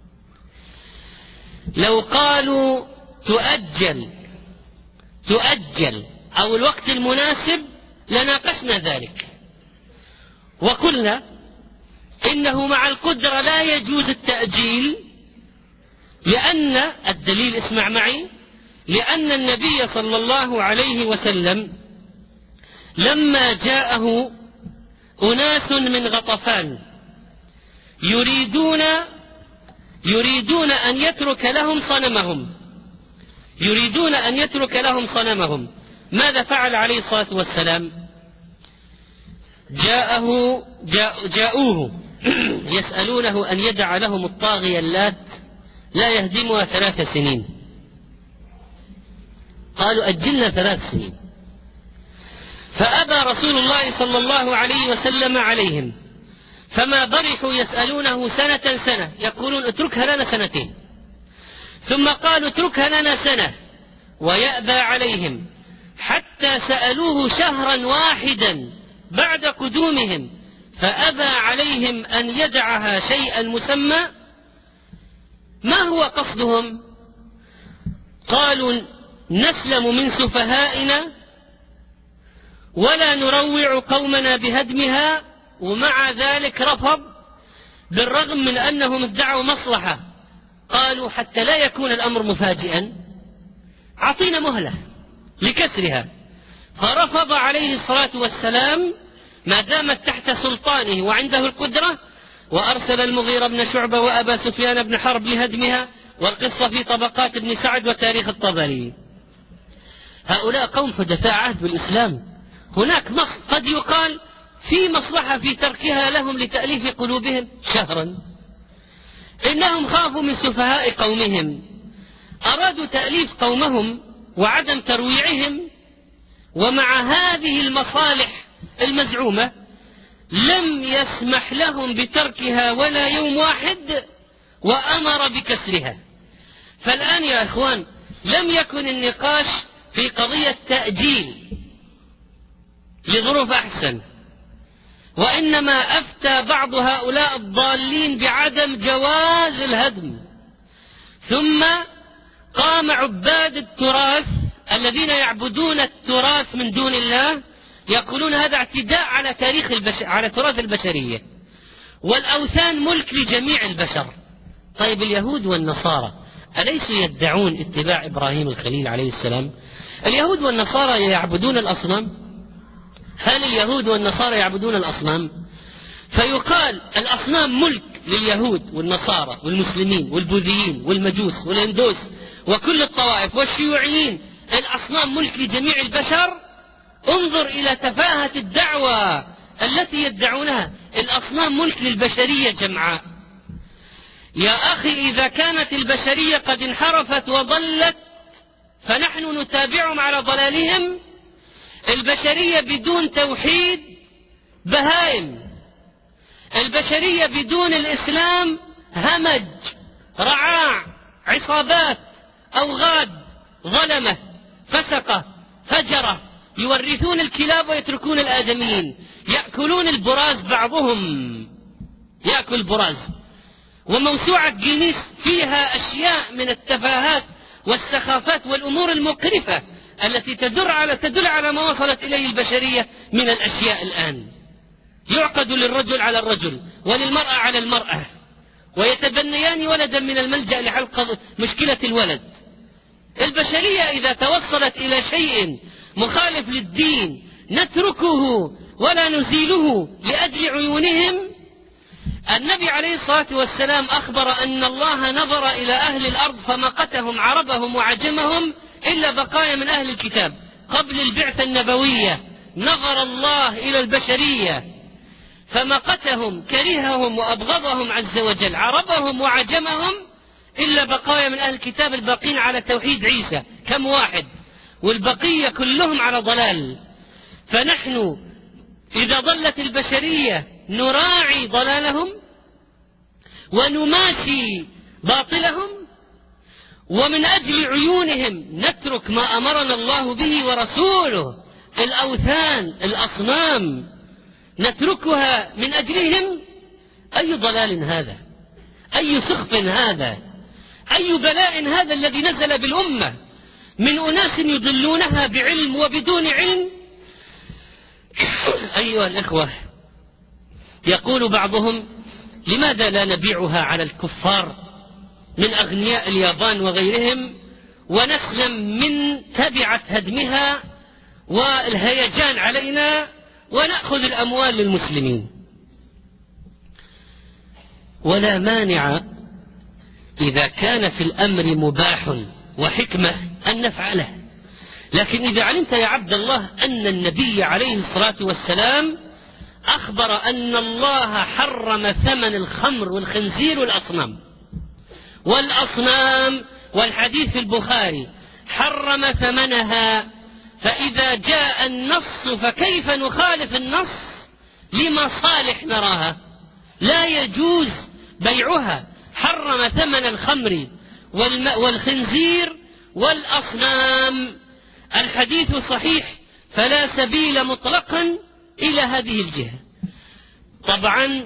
لو قالوا تؤجل تؤجل أو الوقت المناسب لناقشنا ذلك وقلنا إنه مع القدرة لا يجوز التأجيل، لأن الدليل، اسمع معي، لأن النبي صلى الله عليه وسلم لما جاءه أناس من غطفان يريدون يريدون أن يترك لهم صنمهم يريدون أن يترك لهم صنمهم ماذا فعل عليه الصلاة والسلام؟ جاءه جاء جاءوه يسألونه أن يدع لهم الطاغية اللات لا يهدمها ثلاث سنين. قالوا أجلنا ثلاث سنين، فأبى رسول الله صلى الله عليه وسلم عليهم، فما برحوا يسألونه سنة سنة، يقولون اتركها لنا سنتين، ثم قالوا اتركها لنا سنة، ويأبى عليهم، حتى سألوه شهرا واحدا بعد قدومهم، فأبى عليهم أن يدعها شيئا مسمى. ما هو قصدهم؟ قالوا نسلم من سفهائنا ولا نروع قومنا بهدمها، ومع ذلك رفض، بالرغم من أنهم ادعوا مصلحة. قالوا حتى لا يكون الأمر مفاجئا أعطينا مهلة لكسرها، فرفض عليه الصلاة والسلام ما دامت تحت سلطانه وعنده القدرة، وأرسل المغيرة بن شعبة وأبا سفيان بن حرب لهدمها، والقصة في طبقات ابن سعد وتاريخ الطبري. هؤلاء قوم حدثاء عهد بالإسلام، هناك مص... قد يقال في مصلحة في تركها لهم لتأليف قلوبهم شهرا. إنهم خافوا من سفهاء قومهم، أرادوا تأليف قومهم وعدم ترويعهم، ومع هذه المصالح المزعومة لم يسمح لهم بتركها ولا يوم واحد، وأمر بكسرها. فالآن يا إخوان لم يكن النقاش في قضية تأجيل لظروف أحسن، وإنما أفتى بعض هؤلاء الضالين بعدم جواز الهدم. ثم قام عباد التراث الذين يعبدون التراث من دون الله يقولون هذا اعتداء على تاريخ البشر، على تراث البشرية، والأوثان ملك لجميع البشر. طيب اليهود والنصارى أليسوا يدعون اتباع إبراهيم الخليل عليه السلام؟ اليهود والنصارى يعبدون الأصنام؟ هل اليهود والنصارى يعبدون الأصنام؟ فيقال الأصنام ملك لليهود والنصارى والمسلمين والبوذيين والمجوس والهندوس وكل الطوائف والشيوعيين، الأصنام ملك لجميع البشر. انظر إلى تفاهة الدعوة التي يدعونها، الأصنام ملك للبشرية جمعاء. يا أخي إذا كانت البشرية قد انحرفت وضلت فنحن نتابعهم على ضلالهم. البشرية بدون توحيد بهائم، البشرية بدون الإسلام همج، رعاع، عصابات، أوغاد، ظلمة، فسقة، فجرة، يورثون الكلاب ويتركون الآدميين، يأكلون البراز، بعضهم يأكل براز. وموسوعة جينيس فيها أشياء من التفاهات والسخافات والأمور المقرفة التي تدل على تدل على ما وصلت إليه البشرية من الأشياء الآن. يعقد للرجل على الرجل وللمرأة على المرأة، ويتبنيان ولدا من الملجأ لحل مشكلة الولد. البشرية إذا توصلت إلى شيء مخالف للدين نتركه ولا نزيله لأجل عيونهم. النبي عليه الصلاة والسلام أخبر أن الله نظر إلى أهل الأرض فمقتهم عربهم وعجمهم إلا بقايا من أهل الكتاب. قبل البعثة النبوية نظر الله إلى البشرية فمقتهم، كرههم وأبغضهم عز وجل، عربهم وعجمهم إلا بقايا من أهل الكتاب الباقين على توحيد عيسى. كم واحد؟ والبقية كلهم على ضلال. فنحن إذا ضلت البشرية نراعي ضلالهم ونماشي باطلهم، ومن أجل عيونهم نترك ما أمرنا الله به ورسوله. الأوثان، الأصنام نتركها من أجلهم. أي ضلال هذا؟ أي سخف هذا؟ أي بلاء هذا الذي نزل بالأمة من أناس يضلونها بعلم وبدون علم؟ أيها الإخوة، يقول بعضهم لماذا لا نبيعها على الكفار من أغنياء اليابان وغيرهم ونسلم من تبعة هدمها والهيجان علينا ونأخذ الأموال للمسلمين؟ ولا مانع إذا كان في الأمر مباح وحكمة أن نفعله، لكن إذا علمت يا عبد الله أن النبي عليه الصلاة والسلام أخبر أن الله حرم ثمن الخمر والخنزير والأصنام والأصنام والحديث في البخاري حرم ثمنها، فإذا جاء النص فكيف نخالف النص لمصالح نراها؟ لا يجوز بيعها. حرم ثمن الخمر والخنزير والأصنام. الحديث صحيح، فلا سبيل مطلقا إلى هذه الجهة. طبعا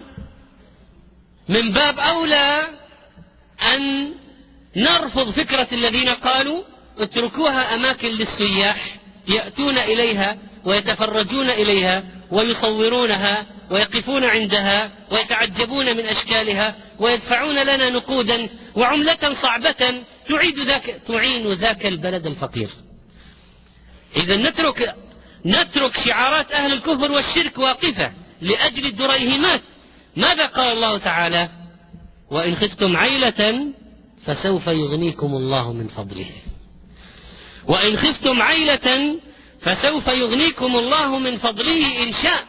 من باب أولى أن نرفض فكرة الذين قالوا اتركوها أماكن للسياح يأتون إليها ويتفرجون إليها ويصورونها ويقفون عندها ويتعجبون من أشكالها ويدفعون لنا نقودا وعملة صعبة تعيد ذاك تعين ذاك البلد الفقير. إذا نترك نترك شعارات أهل الكفر والشرك واقفة لأجل الدريهمات. ماذا قال الله تعالى؟ وإن خفتم عيلة فسوف يغنيكم الله من فضله. وإن خفتم عيلة فسوف يغنيكم الله من فضله إن شاء.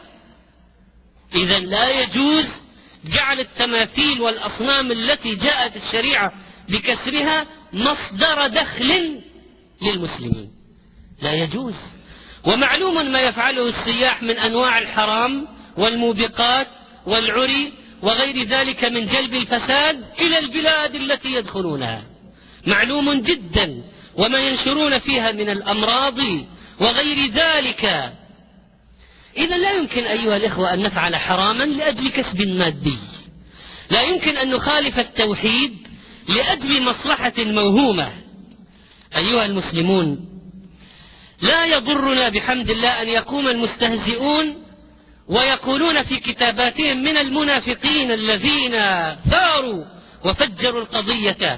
إذا لا يجوز جعل التماثيل والأصنام التي جاءت الشريعة بكسرها مصدر دخل للمسلمين، لا يجوز. ومعلوم ما يفعله السياح من أنواع الحرام والموبقات والعري وغير ذلك من جلب الفساد إلى البلاد التي يدخلونها، معلوم جدا، وما ينشرون فيها من الأمراض وغير ذلك. إذا لا يمكن أيها الإخوة أن نفعل حراما لأجل كسب مادي، لا يمكن أن نخالف التوحيد لأجل مصلحة موهومة. أيها المسلمون، لا يضرنا بحمد الله أن يقوم المستهزئون ويقولون في كتاباتهم من المنافقين الذين ثاروا وفجروا القضية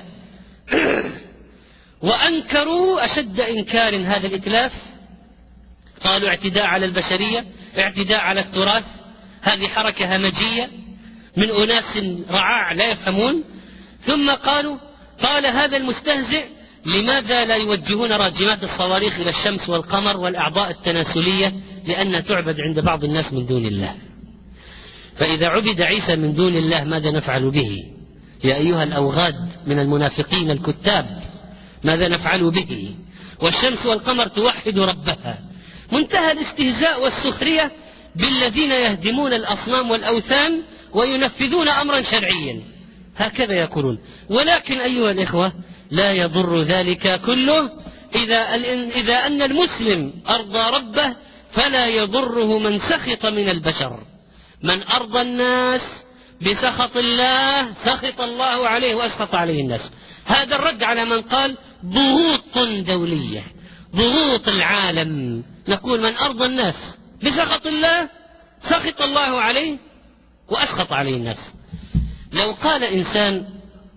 وأنكروا أشد إنكار هذا الإتلاف، قالوا اعتداء على البشرية، اعتداء على التراث، هذه حركة همجية من أناس رعاع لا يفهمون. ثم قالوا قال هذا المستهزئ لماذا لا يوجهون راجمات الصواريخ إلى الشمس والقمر والأعضاء التناسلية لأنها تعبد عند بعض الناس من دون الله. فإذا عبد عيسى من دون الله ماذا نفعل به يا أيها الأوغاد من المنافقين الكتاب؟ ماذا نفعل به؟ والشمس والقمر توحد ربها. منتهى الاستهزاء والسخرية بالذين يهدمون الأصنام والأوثان وينفذون أمرا شرعيا، هكذا يقولون. ولكن أيها الإخوة، لا يضر ذلك كله إذا, إذا أن المسلم أرضى ربه فلا يضره من سخط من البشر. من أرضى الناس بسخط الله سخط الله عليه وأسخط عليه الناس. هذا الرد على من قال ضغوط دولية، ضغوط العالم. نقول من أرضى الناس بسخط الله سخط الله عليه وأسخط عليه الناس. لو قال إنسان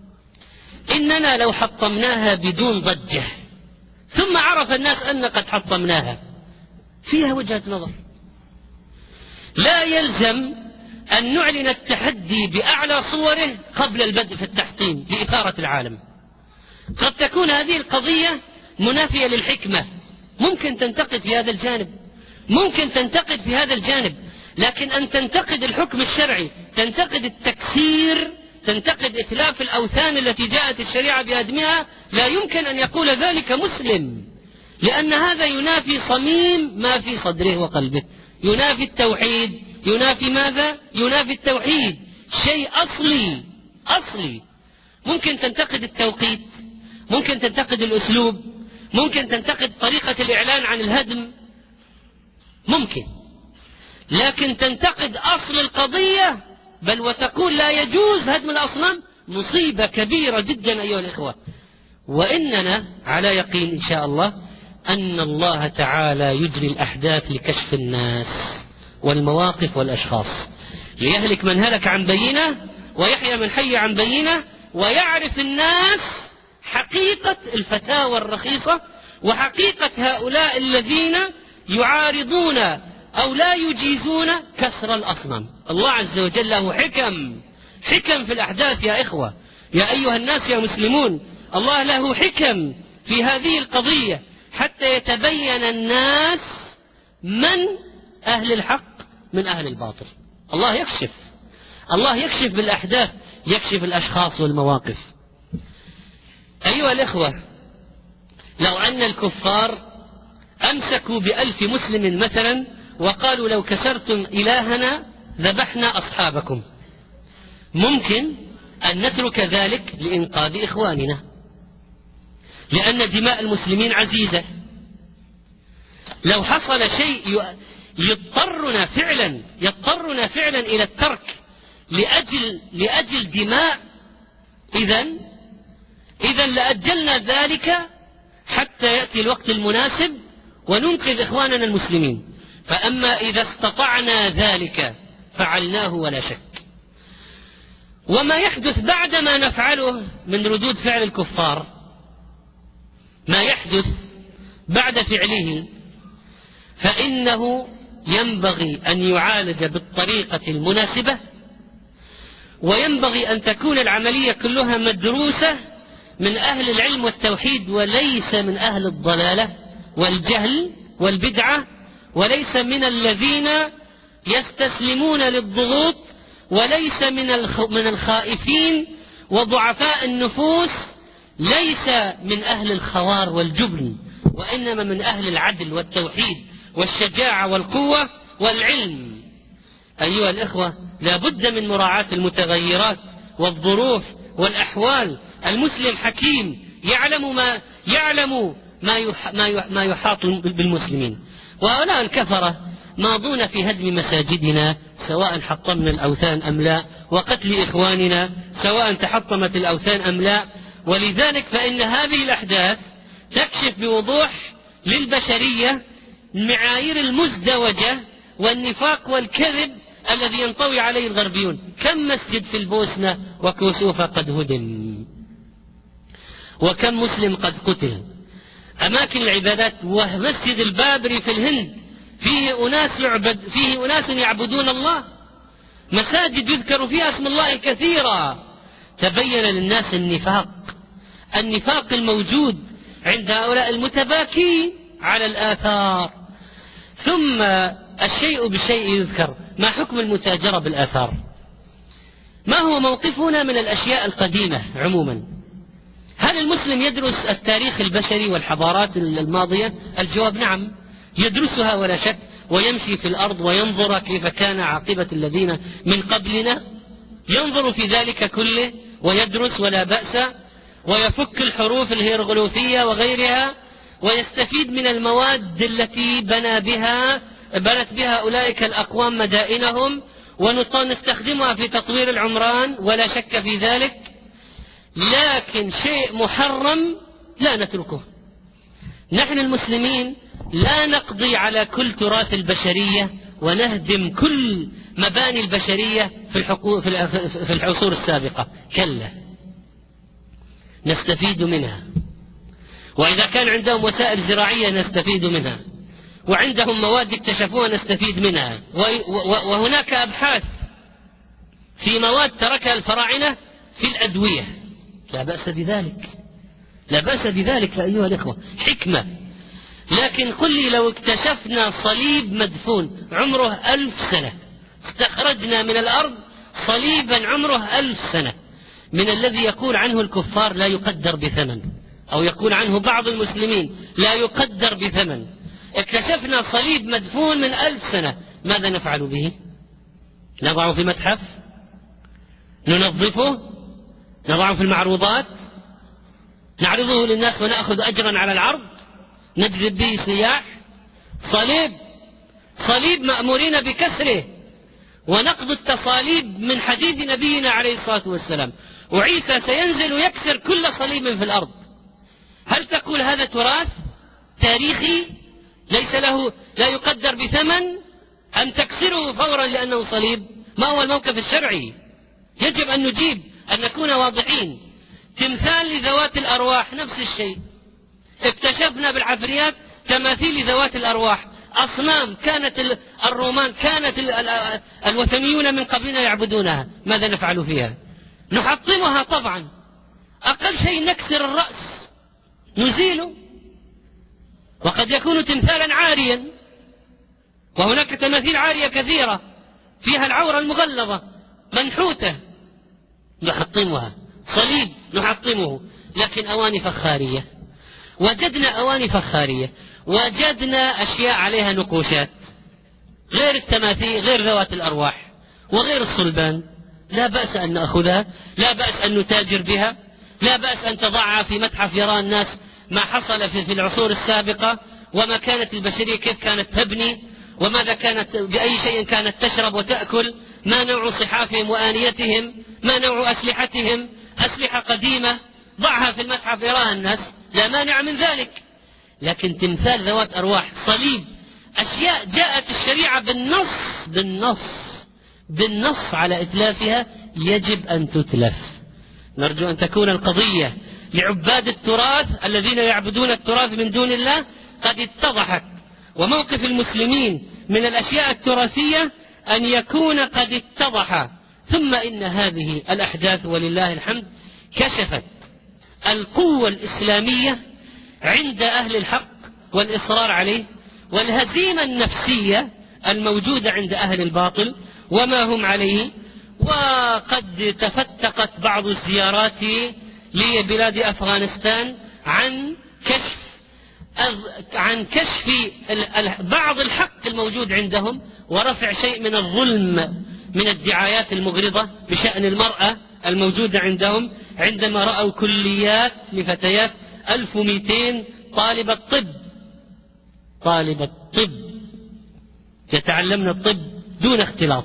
إننا لو حطمناها بدون ضجة ثم عرف الناس أن قد حطمناها، فيها وجهة نظر. لا يلزم أن نعلن التحدي بأعلى صوره قبل البدء في التحطيم لإثارة العالم. قد تكون هذه القضية منافية للحكمة، ممكن تنتقد في هذا الجانب، ممكن تنتقد في هذا الجانب، لكن أن تنتقد الحكم الشرعي، تنتقد التكسير، تنتقد إتلاف الأوثان التي جاءت الشريعة بهدمها، لا يمكن أن يقول ذلك مسلم، لأن هذا ينافي صميم ما في صدره وقلبه، ينافي التوحيد. ينافي ماذا؟ ينافي التوحيد، شيء أصلي أصلي. ممكن تنتقد التوقيت، ممكن تنتقد الأسلوب، ممكن تنتقد طريقة الإعلان عن الهدم، ممكن، لكن تنتقد أصل القضية بل وتقول لا يجوز هدم الأصنام، مصيبة كبيرة جدا أيها الإخوة. وإننا على يقين إن شاء الله أن الله تعالى يجري الأحداث لكشف الناس والمواقف والأشخاص، ليهلك من هلك عن بينة ويحيى من حي عن بينة، ويعرف الناس حقيقة الفتاوى الرخيصة وحقيقة هؤلاء الذين يعارضون أو لا يجيزون كسر الأصنام. الله عز وجل له حكم، حكم في الأحداث يا إخوة، يا أيها الناس يا مسلمون، الله له حكم في هذه القضية، حتى يتبين الناس من أهل الحق من أهل الباطل. الله يكشف، الله يكشف بالأحداث، يكشف الأشخاص والمواقف. أيها الإخوة، لو أن الكفار أمسكوا بألف مسلم مثلا وقالوا لو كسرتم إلهنا ذبحنا أصحابكم، ممكن أن نترك ذلك لإنقاذ إخواننا، لأن دماء المسلمين عزيزة. لو حصل شيء يضطرنا فعلا يضطرنا فعلا إلى الترك لأجل لأجل دماء، إذن إذن لأجلنا ذلك حتى يأتي الوقت المناسب وننقذ إخواننا المسلمين. فأما إذا استطعنا ذلك فعلناه ولا شك. وما يحدث بعدما نفعله من ردود فعل الكفار، ما يحدث بعد فعله، فإنه ينبغي أن يعالج بالطريقة المناسبة، وينبغي أن تكون العملية كلها مدروسة من أهل العلم والتوحيد، وليس من أهل الضلالة والجهل والبدعة، وليس من الذين يستسلمون للضغوط، وليس من الخائفين وضعفاء النفوس، ليس من أهل الخوار والجبن، وإنما من أهل العدل والتوحيد والشجاعة والقوة والعلم. أيها الإخوة، لا بد من مراعاة المتغيرات والظروف والأحوال. المسلم حكيم، يعلم ما يعلم ما ما يحاط بالمسلمين. وهؤلاء الكفرة ماضون في هدم مساجدنا سواء حطمنا الأوثان أم لا، وقتل إخواننا سواء تحطمت الأوثان أم لا. ولذلك فإن هذه الأحداث تكشف بوضوح للبشرية المعايير المزدوجة والنفاق والكذب الذي ينطوي عليه الغربيون. كم مسجد في البوسنة وكوسوفة قد هدم، وكم مسلم قد قتل. أماكن العبادات ومسجد البابري في الهند فيه أناس يعبد فيه أناس يعبدون الله، مساجد يذكر فيها اسم الله كثيرا. تبين للناس النفاق النفاق الموجود عند هؤلاء المتباكين على الآثار. ثم الشيء بالشيء يذكر. ما حكم المتاجرة بالآثار؟ ما هو موقفنا من الأشياء القديمة عموما؟ هل المسلم يدرس التاريخ البشري والحضارات الماضية؟ الجواب نعم، يدرسها ولا شك، ويمشي في الأرض وينظر كيف كان عاقبة الذين من قبلنا، ينظر في ذلك كله ويدرس ولا بأس، ويفك الحروف الهيروغليفية وغيرها، ويستفيد من المواد التي بنى بها بنت بها أولئك الأقوام مدائنهم، ونستخدمها في تطوير العمران ولا شك في ذلك. لكن شيء محرم لا نتركه. نحن المسلمين لا نقضي على كل تراث البشرية ونهدم كل مباني البشرية في العصور السابقة، كلا، نستفيد منها. وإذا كان عندهم وسائل زراعية نستفيد منها، وعندهم مواد اكتشفوها نستفيد منها. وهناك أبحاث في مواد تركها الفراعنة في الأدوية، لا بأس بذلك، لا بأس بذلك أيها الإخوة، حكمة. لكن قل لي لو اكتشفنا صليب مدفون عمره ألف سنة، استخرجنا من الأرض صليبا عمره ألف سنة، من الذي يقول عنه الكفار لا يقدر بثمن، أو يقول عنه بعض المسلمين لا يقدر بثمن، اكتشفنا صليب مدفون من ألف سنة، ماذا نفعل به؟ نضعه في متحف؟ ننظفه؟ نضعه في المعروضات؟ نعرضه للناس ونأخذ أجرا على العرض؟ نجذب به سياح؟ صليب صليب مأمورين بكسره، ونقض التصاليب من حديد نبينا عليه الصلاة والسلام، وعيسى سينزل ويكسر كل صليب في الأرض. هل تقول هذا تراث تاريخي ليس له لا يقدر بثمن، أن تكسره فورا لأنه صليب؟ ما هو الموقف الشرعي؟ يجب أن نجيب، أن نكون واضحين. تمثال لذوات الأرواح نفس الشيء، اكتشفنا بالعفريات تماثيل لذوات الأرواح، أصنام كانت الرومان كانت الوثنيون من قبلنا يعبدونها، ماذا نفعل فيها؟ نحطمها طبعا، أقل شيء نكسر الرأس نزيله. وقد يكون تمثالا عاريا، وهناك تماثيل عارية كثيرة فيها العورة المغلظة منحوتة نحطمها، صليب نحطمه، لكن أواني فخارية. وجدنا أواني فخارية، وجدنا أشياء عليها نقوشات غير التماثيل، غير ذوات الأرواح وغير الصلبان، لا بأس أن نأخذها، لا بأس أن نتاجر بها، لا بأس أن تضعها في متحف يرى الناس ما حصل في العصور السابقة، وما كانت البشرية كيف كانت تبني، وماذا كانت، بأي شيء كانت تشرب وتأكل، ما نوع صحافهم وآنيتهم، ما نوع أسلحتهم، أسلحة قديمة، ضعها في المتحف يراها الناس، لا مانع من ذلك. لكن تمثال ذوات أرواح، صليب، أشياء جاءت الشريعة بالنص بالنص بالنص على إتلافها، يجب أن تتلف. نرجو أن تكون القضية لعباد التراث الذين يعبدون التراث من دون الله قد اتضحت، وموقف المسلمين من الأشياء التراثية أن يكون قد اتضح. ثم إن هذه الأحداث ولله الحمد كشفت القوة الإسلامية عند أهل الحق والإصرار عليه، والهزيمة النفسية الموجودة عند أهل الباطل وما هم عليه. وقد تفتقت بعض الزيارات لبلاد أفغانستان عن كشف عن كشف بعض الحق الموجود عندهم، ورفع شيء من الظلم من الدعايات المغرضة بشأن المرأة الموجودة عندهم، عندما رأوا كليات لفتيات ألف ومئتين طالبة طب طالبة طب يتعلمن الطب دون اختلاط.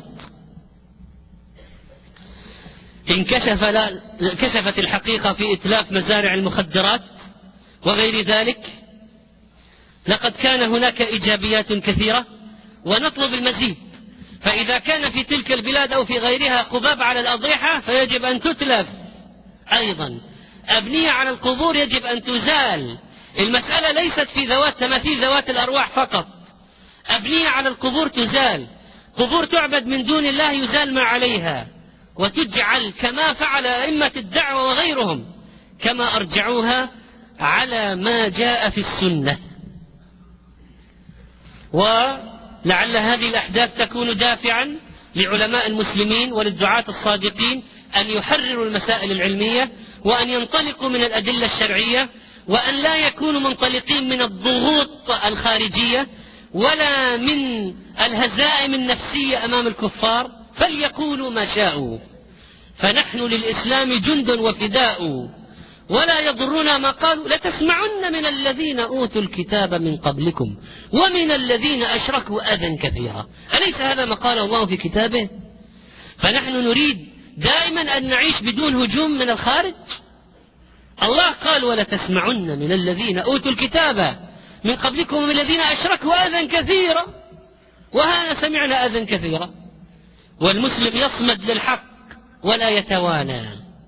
انكشف كشفت الحقيقة في إتلاف مزارع المخدرات وغير ذلك. لقد كان هناك إيجابيات كثيرة ونطلب المزيد، فإذا كان في تلك البلاد أو في غيرها قباب على الأضرحة فيجب أن تتلف أيضا، أبنية على القبور يجب أن تزال. المسألة ليست في ذوات تماثيل ذوات الأرواح فقط، أبنية على القبور تزال، قبور تعبد من دون الله يزال ما عليها وتجعل كما فعل أئمة الدعوة وغيرهم، كما أرجعوها على ما جاء في السنة. ولعل هذه الأحداث تكون دافعا لعلماء المسلمين وللدعاة الصادقين أن يحرروا المسائل العلمية، وأن ينطلقوا من الأدلة الشرعية، وأن لا يكونوا منطلقين من الضغوط الخارجية ولا من الهزائم النفسية أمام الكفار، فليقولوا ما شاءوا، فنحن للإسلام جند وفداء، ولا يضرنا ما قالوا، لتسمعن من الذين أوتوا الكتاب من قبلكم ومن الذين أشركوا أذى كثيرا. أليس هذا ما قال الله في كتابه؟ فنحن نريد دائما أن نعيش بدون هجوم من الخارج. الله قال ولتسمعن من الذين أوتوا الكتاب من قبلكم ومن الذين أشركوا أذى كثيرا، وهنا سمعنا أذى كثيرا. والمسلم يصمد للحق ولا يتوانى.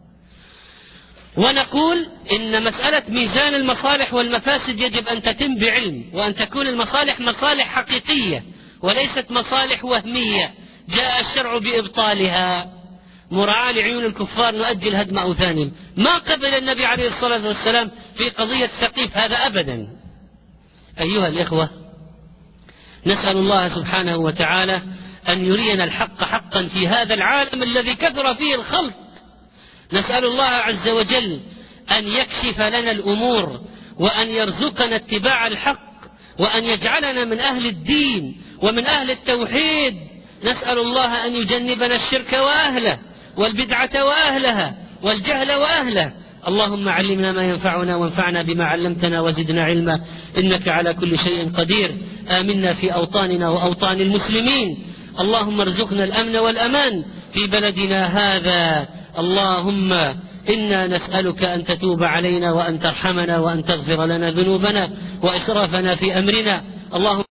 ونقول إن مسألة ميزان المصالح والمفاسد يجب أن تتم بعلم، وأن تكون المصالح مصالح حقيقية وليست مصالح وهمية جاء الشرع بإبطالها. مراعاة لعيون الكفار نؤجل هدم أوثانهم، ما قبل النبي عليه الصلاة والسلام في قضية ثقيف هذا أبدا. أيها الإخوة، نسأل الله سبحانه وتعالى أن يرينا الحق حقا في هذا العالم الذي كثر فيه الخلط. نسأل الله عز وجل أن يكشف لنا الأمور، وأن يرزقنا اتباع الحق، وأن يجعلنا من أهل الدين ومن أهل التوحيد. نسأل الله أن يجنبنا الشرك وأهله والبدعة وأهلها والجهل وأهله. اللهم علمنا ما ينفعنا وانفعنا بما علمتنا وزدنا علما، إنك على كل شيء قدير. آمنا في أوطاننا وأوطان المسلمين. اللهم ارزقنا الأمن والأمان في بلدنا هذا. اللهم إنا نسألك أن تتوب علينا وأن ترحمنا وأن تغفر لنا ذنوبنا وإسرافنا في أمرنا. اللهم